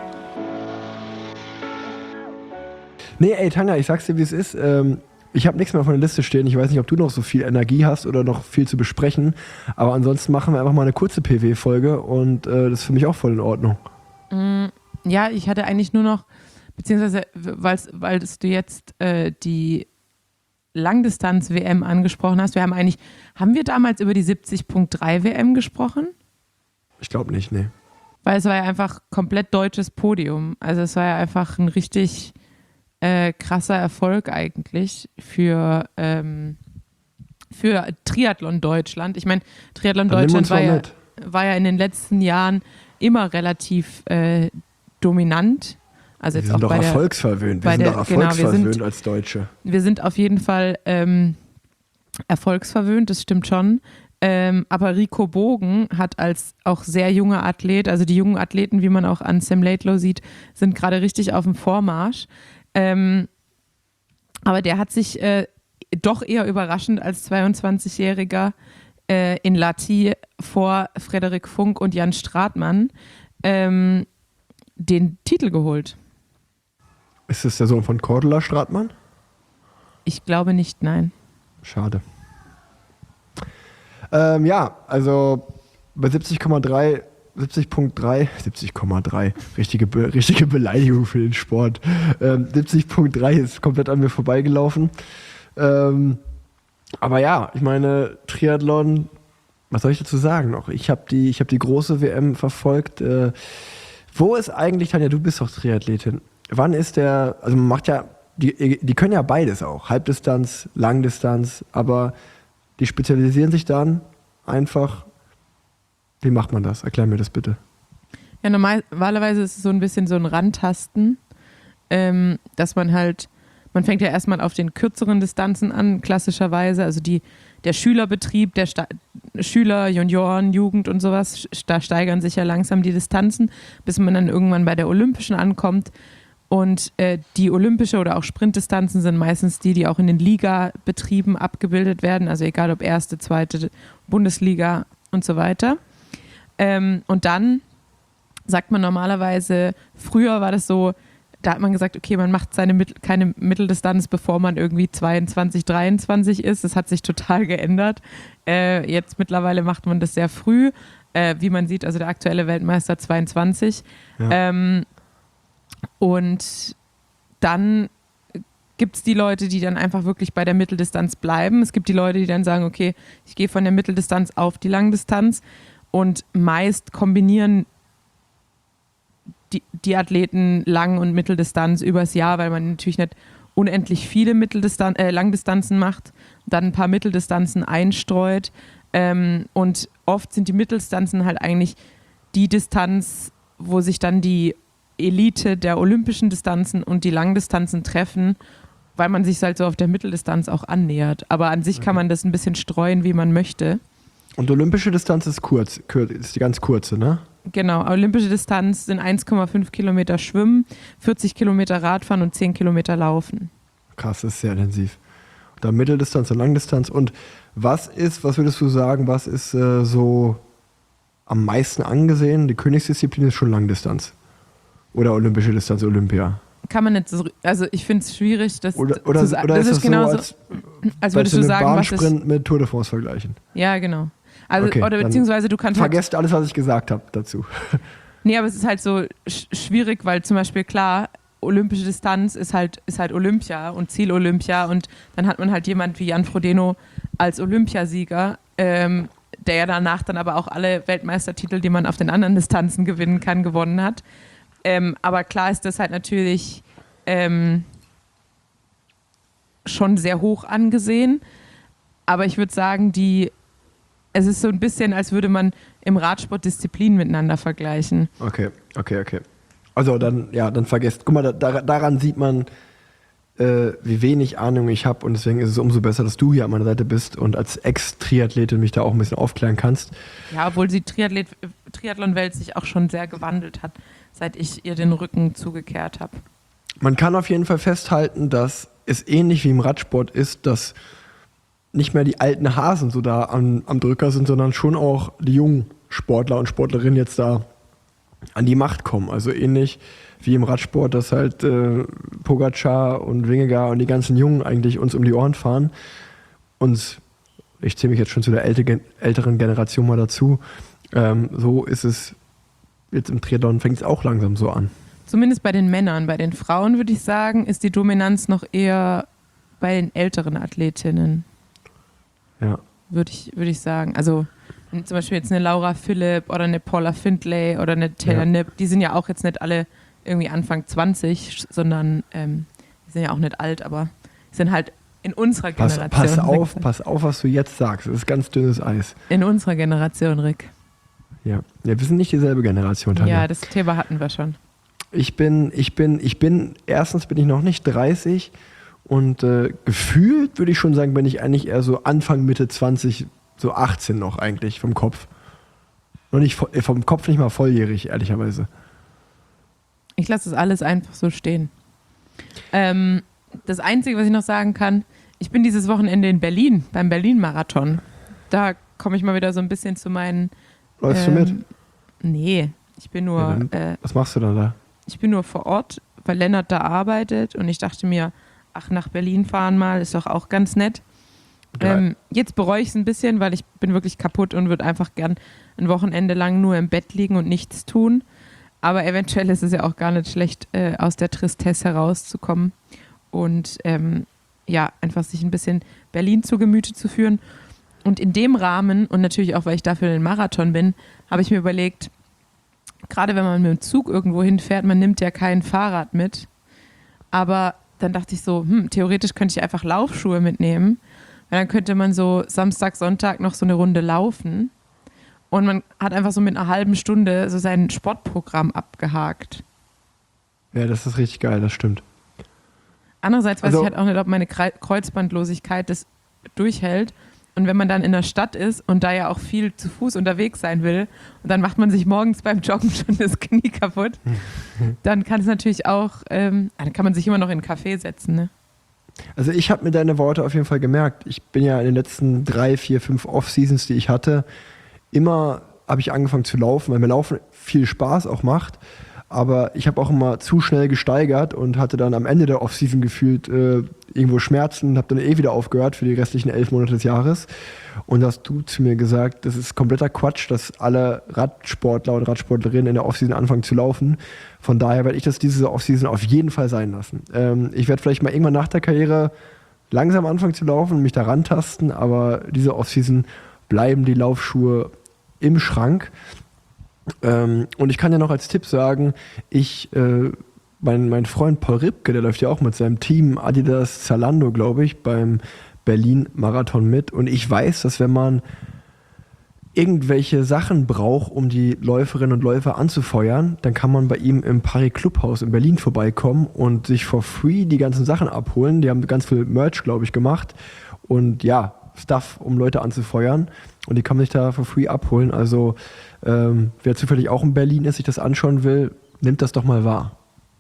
Nee, ey, Tanja, ich sag's dir, wie es ist. Ähm, ich habe nichts mehr auf der Liste stehen. Ich weiß nicht, ob du noch so viel Energie hast oder noch viel zu besprechen. Aber ansonsten machen wir einfach mal eine kurze P W-Folge und äh, das ist für mich auch voll in Ordnung. Mm, ja, ich hatte eigentlich nur noch, beziehungsweise weil's, weil du jetzt äh, die Langdistanz-W M angesprochen hast. Wir haben eigentlich, haben wir damals über die siebzig Punkt drei W M gesprochen? Ich glaube nicht, nee. Weil es war ja einfach komplett deutsches Podium. Also es war ja einfach ein richtig äh, krasser Erfolg eigentlich für, ähm, für Triathlon Deutschland. Ich meine, Triathlon Dann Deutschland war ja, mit. war ja in den letzten Jahren immer relativ äh, dominant. Also jetzt wir sind auch doch bei der, erfolgsverwöhnt. Wir bei sind der, doch genau, wir erfolgsverwöhnt sind, als Deutsche. Wir sind auf jeden Fall ähm, erfolgsverwöhnt, das stimmt schon. Ähm, aber Rico Bogen hat als auch sehr junger Athlet, also die jungen Athleten, wie man auch an Sam Laidlow sieht, sind gerade richtig auf dem Vormarsch. Ähm, aber der hat sich äh, doch eher überraschend als zweiundzwanzigjähriger äh, in Lahti vor Frederik Funk und Jan Stratmann ähm, den Titel geholt. Ist es der Sohn von Cordula Stratmann? Ich glaube nicht, nein. Schade. Ähm, ja, also bei siebzig Komma drei, siebzig Punkt drei, siebzig Komma drei, richtige, Be- richtige Beleidigung für den Sport. Ähm, siebzig Punkt drei ist komplett an mir vorbeigelaufen. Ähm, aber ja, ich meine, Triathlon, was soll ich dazu sagen noch? Ich habe die, ich hab die große W M verfolgt. Äh, wo ist eigentlich, Tanja, du bist doch Triathletin. Wann ist der, also man macht ja, die, die können ja beides auch, Halbdistanz, Langdistanz, aber die spezialisieren sich dann einfach. Wie macht man das? Erklär mir das bitte. Ja, normalerweise ist es so ein bisschen so ein Rantasten, ähm, dass man halt, man fängt ja erstmal auf den kürzeren Distanzen an, klassischerweise, also die, der Schülerbetrieb, der Sta- Schüler, Junioren, Jugend und sowas, da steigern sich ja langsam die Distanzen, bis man dann irgendwann bei der Olympischen ankommt. Und äh, die olympische oder auch Sprintdistanzen sind meistens die, die auch in den Ligabetrieben abgebildet werden, also egal ob erste, zweite Bundesliga und so weiter. Ähm, und dann sagt man normalerweise, früher war das so, da hat man gesagt, okay, man macht seine Mittel, keine Mitteldistanz, bevor man irgendwie zweiundzwanzig, dreiundzwanzig ist. Das hat sich total geändert. Äh, jetzt mittlerweile macht man das sehr früh, äh, wie man sieht, also der aktuelle Weltmeister zweiundzwanzig. Ja. Ähm, Und dann gibt es die Leute, die dann einfach wirklich bei der Mitteldistanz bleiben. Es gibt die Leute, die dann sagen, okay, ich gehe von der Mitteldistanz auf die Langdistanz. Und meist kombinieren die, die Athleten Lang- und Mitteldistanz übers Jahr, weil man natürlich nicht unendlich viele Mitteldistan- äh, Langdistanzen macht, dann ein paar Mitteldistanzen einstreut. Ähm, und oft sind die Mitteldistanzen halt eigentlich die Distanz, wo sich dann die Elite der olympischen Distanzen und die Langdistanzen treffen, weil man sich halt so auf der Mitteldistanz auch annähert. Aber an sich kann man das ein bisschen streuen, wie man möchte. Und olympische Distanz ist kurz, kur- ist die ganz kurze, ne? Genau, olympische Distanz sind eins Komma fünf Kilometer Schwimmen, vierzig Kilometer Radfahren und zehn Kilometer Laufen. Krass, das ist sehr intensiv. Und dann Mitteldistanz und Langdistanz. Und was ist, was würdest du sagen, was ist äh, so am meisten angesehen? Die Königsdisziplin ist schon Langdistanz. Oder olympische Distanz, Olympia. Kann man nicht so, also ich finde es schwierig, das Oder, oder, zu sagen. oder Das ist ist das genauso, so, als, als würdest du den sagen, was ist. Bahnsprint mit Tour de France vergleichen? Ja, genau. Also, Okay, oder dann beziehungsweise du kannst halt, Vergesst alles, was ich gesagt habe dazu. nee, aber es ist halt so sch- schwierig, weil zum Beispiel klar, olympische Distanz ist halt, ist halt Olympia und Ziel Olympia und dann hat man halt jemand wie Jan Frodeno als Olympiasieger, ähm, der ja danach dann aber auch alle Weltmeistertitel, die man auf den anderen Distanzen gewinnen kann, gewonnen hat. Ähm, aber klar ist das halt natürlich ähm, schon sehr hoch angesehen. Aber ich würde sagen, die, es ist so ein bisschen, als würde man im Radsport Disziplinen miteinander vergleichen. Okay, okay, okay. Also dann, ja, dann vergesst. Guck mal, da, da, daran sieht man, äh, wie wenig Ahnung ich habe und deswegen ist es umso besser, dass du hier an meiner Seite bist und als Ex-Triathletin mich da auch ein bisschen aufklären kannst. Ja, obwohl die Triathlet, Triathlon-Welt sich auch schon sehr gewandelt hat, seit ich ihr den Rücken zugekehrt habe. Man kann auf jeden Fall festhalten, dass es ähnlich wie im Radsport ist, dass nicht mehr die alten Hasen so da am, am Drücker sind, sondern schon auch die jungen Sportler und Sportlerinnen jetzt da an die Macht kommen. Also ähnlich wie im Radsport, dass halt äh, Pogacar und Vingegaard und die ganzen Jungen eigentlich uns um die Ohren fahren. Und ich zähle mich jetzt schon zu der älte, älteren Generation mal dazu. Ähm, so ist es jetzt im Triathlon, fängt es auch langsam so an. Zumindest bei den Männern. Bei den Frauen würde ich sagen, ist die Dominanz noch eher bei den älteren Athletinnen. Ja. Würde ich, würde ich sagen. Also zum Beispiel jetzt eine Laura Philipp oder eine Paula Findlay oder eine Taylor Ja. Knipp, die sind ja auch jetzt nicht alle irgendwie Anfang zwanzig, sondern ähm, die sind ja auch nicht alt, aber sind halt in unserer Pass, Generation. pass auf, Rick. pass auf, was du jetzt sagst. Das ist ganz dünnes Eis. In unserer Generation, Rick. Ja, ja, wir sind nicht dieselbe Generation, Tanja. Ja, das Thema hatten wir schon. Ich bin, ich bin, ich bin, erstens bin ich noch nicht dreißig und äh, gefühlt würde ich schon sagen, bin ich eigentlich eher so Anfang, Mitte zwanzig, so achtzehn noch eigentlich vom Kopf. Noch nicht vo- äh, vom Kopf nicht mal volljährig, ehrlicherweise. Ich lasse das alles einfach so stehen. Ähm, das Einzige, was ich noch sagen kann, ich bin dieses Wochenende in Berlin, beim Berlin-Marathon. Da komme ich mal wieder so ein bisschen zu meinen... Läufst ähm, du mit? Nee, ich bin Ja, nur... dann, äh, was machst du dann da? Ich bin nur vor Ort, weil Lennart da arbeitet und ich dachte mir, ach, nach Berlin fahren mal, ist doch auch ganz nett. Geil. Ähm, jetzt bereue ich es ein bisschen, weil ich bin wirklich kaputt und würde einfach gern ein Wochenende lang nur im Bett liegen und nichts tun. Aber eventuell ist es ja auch gar nicht schlecht, äh, aus der Tristesse herauszukommen und ähm, ja, einfach sich ein bisschen Berlin zu Gemüte zu führen. Und in dem Rahmen und natürlich auch, weil ich dafür den Marathon bin, habe ich mir überlegt, gerade wenn man mit dem Zug irgendwo hinfährt, man nimmt ja kein Fahrrad mit. Aber dann dachte ich so, hm, theoretisch könnte ich einfach Laufschuhe mitnehmen. Weil dann könnte man so Samstag, Sonntag noch so eine Runde laufen. Und man hat einfach so mit einer halben Stunde so sein Sportprogramm abgehakt. Ja, das ist richtig geil, das stimmt. Andererseits weiß Also- ich halt auch nicht, ob meine Kre- Kreuzbandlosigkeit das durchhält. Und wenn man dann in der Stadt ist und da ja auch viel zu Fuß unterwegs sein will und dann macht man sich morgens beim Joggen schon das Knie kaputt, dann kann es natürlich auch, ähm, dann kann man sich immer noch in einen Café setzen. Ne? Also ich habe mir deine Worte auf jeden Fall gemerkt. Ich bin ja in den letzten drei, vier, fünf Off-Seasons, die ich hatte, immer habe ich angefangen zu laufen, weil mir Laufen viel Spaß auch macht. Aber ich habe auch immer zu schnell gesteigert und hatte dann am Ende der Off-Season gefühlt äh, irgendwo Schmerzen und habe dann eh wieder aufgehört für die restlichen elf Monate des Jahres. Und da hast du zu mir gesagt, das ist kompletter Quatsch, dass alle Radsportler und Radsportlerinnen in der Off-Season anfangen zu laufen. Von daher werde ich das diese Off-Season auf jeden Fall sein lassen. Ähm, ich werde vielleicht mal irgendwann nach der Karriere langsam anfangen zu laufen und mich da rantasten, aber diese Off-Season bleiben die Laufschuhe im Schrank. Ähm, und ich kann ja noch als Tipp sagen, ich, äh, mein, mein Freund Paul Ripke, der läuft ja auch mit seinem Team Adidas Zalando, glaube ich, beim Berlin-Marathon mit. Und ich weiß, dass wenn man irgendwelche Sachen braucht, um die Läuferinnen und Läufer anzufeuern, dann kann man bei ihm im Paris Clubhaus in Berlin vorbeikommen und sich for free die ganzen Sachen abholen. Die haben ganz viel Merch, glaube ich, gemacht. Und ja, Stuff, um Leute anzufeuern. Und die kann man sich da for free abholen. Also ähm, wer zufällig auch in Berlin ist, sich das anschauen will, nimmt das doch mal wahr.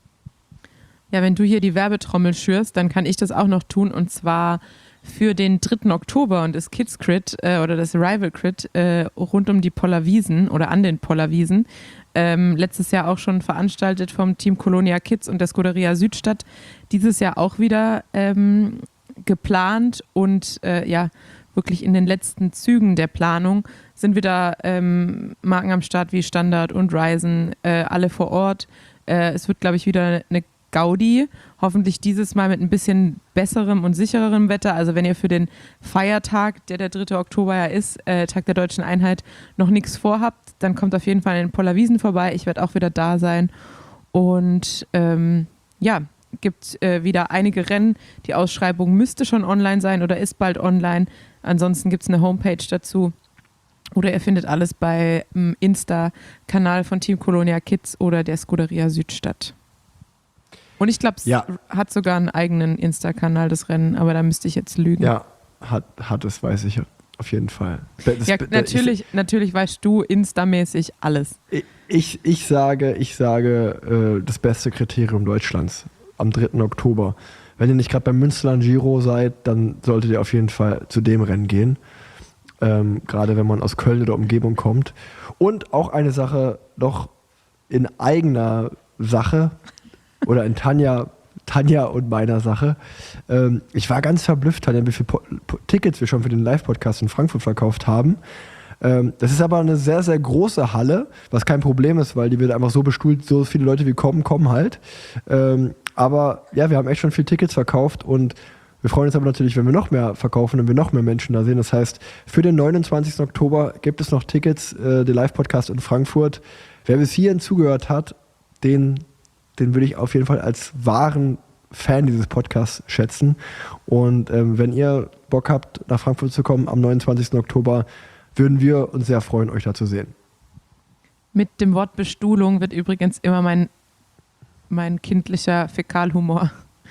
Ja, wenn du hier die Werbetrommel schürst, dann kann ich das auch noch tun und zwar für den dritten Oktober und das Kids Crit äh, oder das Rival Crit äh, rund um die Pollerwiesen oder an den Pollerwiesen. Ähm, letztes Jahr auch schon veranstaltet vom Team Colonia Kids und der Scuderia Südstadt. Dieses Jahr auch wieder ähm, geplant und äh, ja, wirklich in den letzten Zügen der Planung sind wieder ähm, Marken am Start wie Standard und Ryzen, äh, alle vor Ort. Äh, es wird, glaube ich, wieder eine Gaudi, hoffentlich dieses Mal mit ein bisschen besserem und sichererem Wetter. Also wenn ihr für den Feiertag, der der dritte Oktober ja ist, äh, Tag der Deutschen Einheit, noch nichts vorhabt, dann kommt auf jeden Fall in den Pollerwiesen vorbei. Ich werde auch wieder da sein. Und ähm, ja, gibt äh, wieder einige Rennen. Die Ausschreibung müsste schon online sein oder ist bald online. Ansonsten gibt es eine Homepage dazu. Oder ihr findet alles bei dem Insta-Kanal von Team Colonia Kids oder der Scuderia Südstadt. Und ich glaube, es Ja. hat sogar einen eigenen Insta-Kanal, das Rennen, aber da müsste ich jetzt lügen. Ja, hat, hat es, weiß ich auf jeden Fall. Das, Ja, das- natürlich, natürlich weißt du Insta-mäßig alles. Ich, ich, ich sage, ich sage äh, das beste Kriterium Deutschlands am dritten Oktober. wenn ihr nicht gerade beim Münsterland Giro seid, dann solltet ihr auf jeden Fall zu dem Rennen gehen. Ähm, gerade wenn man aus Köln oder Umgebung kommt. Und auch eine Sache noch in eigener Sache oder in Tanja, Tanja und meiner Sache. Ähm, ich war ganz verblüfft, Tanja, wie viele po- po- Tickets wir schon für den Live-Podcast in Frankfurt verkauft haben. Ähm, das ist aber eine sehr, sehr große Halle, was kein Problem ist, weil die wird einfach so bestuhlt, so viele Leute wie kommen, kommen halt. Ähm, aber ja, wir haben echt schon viele Tickets verkauft und wir freuen uns aber natürlich, wenn wir noch mehr verkaufen und wir noch mehr Menschen da sehen. Das heißt, für den neunundzwanzigsten Oktober gibt es noch Tickets, äh, der Live-Podcast in Frankfurt. Wer bis hierhin zugehört hat, den, den würde ich auf jeden Fall als wahren Fan dieses Podcasts schätzen. Und ähm, wenn ihr Bock habt, nach Frankfurt zu kommen am neunundzwanzigsten Oktober, würden wir uns sehr freuen, euch da zu sehen. Mit dem Wort Bestuhlung wird übrigens immer mein, mein kindlicher Fäkalhumor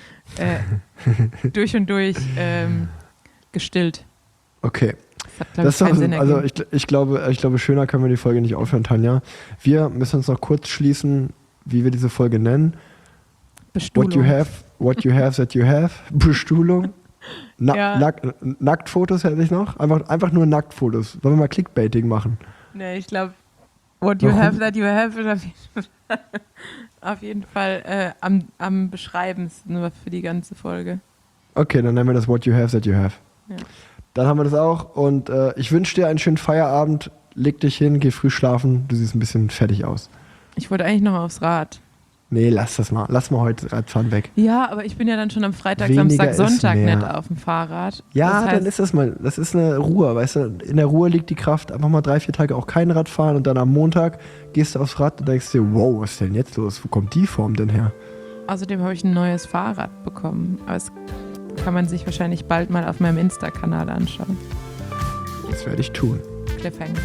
äh, durch und durch ähm, gestillt. Okay. Das hat, glaub Das ich, ist keinen doch, Sinn also ergeben. ich, ich, glaube, ich glaube, schöner können wir die Folge nicht aufhören, Tanja. Wir müssen uns noch kurz schließen, wie wir diese Folge nennen. Bestuhlung. What you have, what you have that you have. Bestuhlung. Na, Ja. nack, Nacktfotos hätte ich noch. Einfach, einfach nur Nacktfotos. Wollen wir mal Clickbaiting machen? Nee, ich glaube, what you Warum? have that you have ist auf jeden Fall, auf jeden Fall äh, am, am beschreibendsten für die ganze Folge. Okay, dann nennen wir das What you have that you have. Ja. Dann haben wir das auch. Und äh, ich wünsche dir einen schönen Feierabend. Leg dich hin, geh früh schlafen. Du siehst ein bisschen fertig aus. Ich wollte eigentlich noch aufs Rad. Nee, lass das mal. Lass mal heute Radfahren weg. Ja, aber ich bin ja dann schon am Freitag, Weniger Samstag, ist Sonntag mehr. nicht auf dem Fahrrad. Ja, das heißt, dann ist das mal, das ist eine Ruhe, weißt du, in der Ruhe liegt die Kraft, einfach mal drei, vier Tage auch kein Rad fahren und dann am Montag gehst du aufs Rad und denkst dir, wow, was ist denn jetzt los, wo kommt die Form denn her? Außerdem habe ich ein neues Fahrrad bekommen, aber das kann man sich wahrscheinlich bald mal auf meinem Insta-Kanal anschauen. Das werde ich tun. Cliffhanger.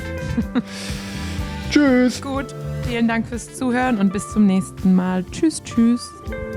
Tschüss! Gut, vielen Dank fürs Zuhören und bis zum nächsten Mal. Tschüss, tschüss.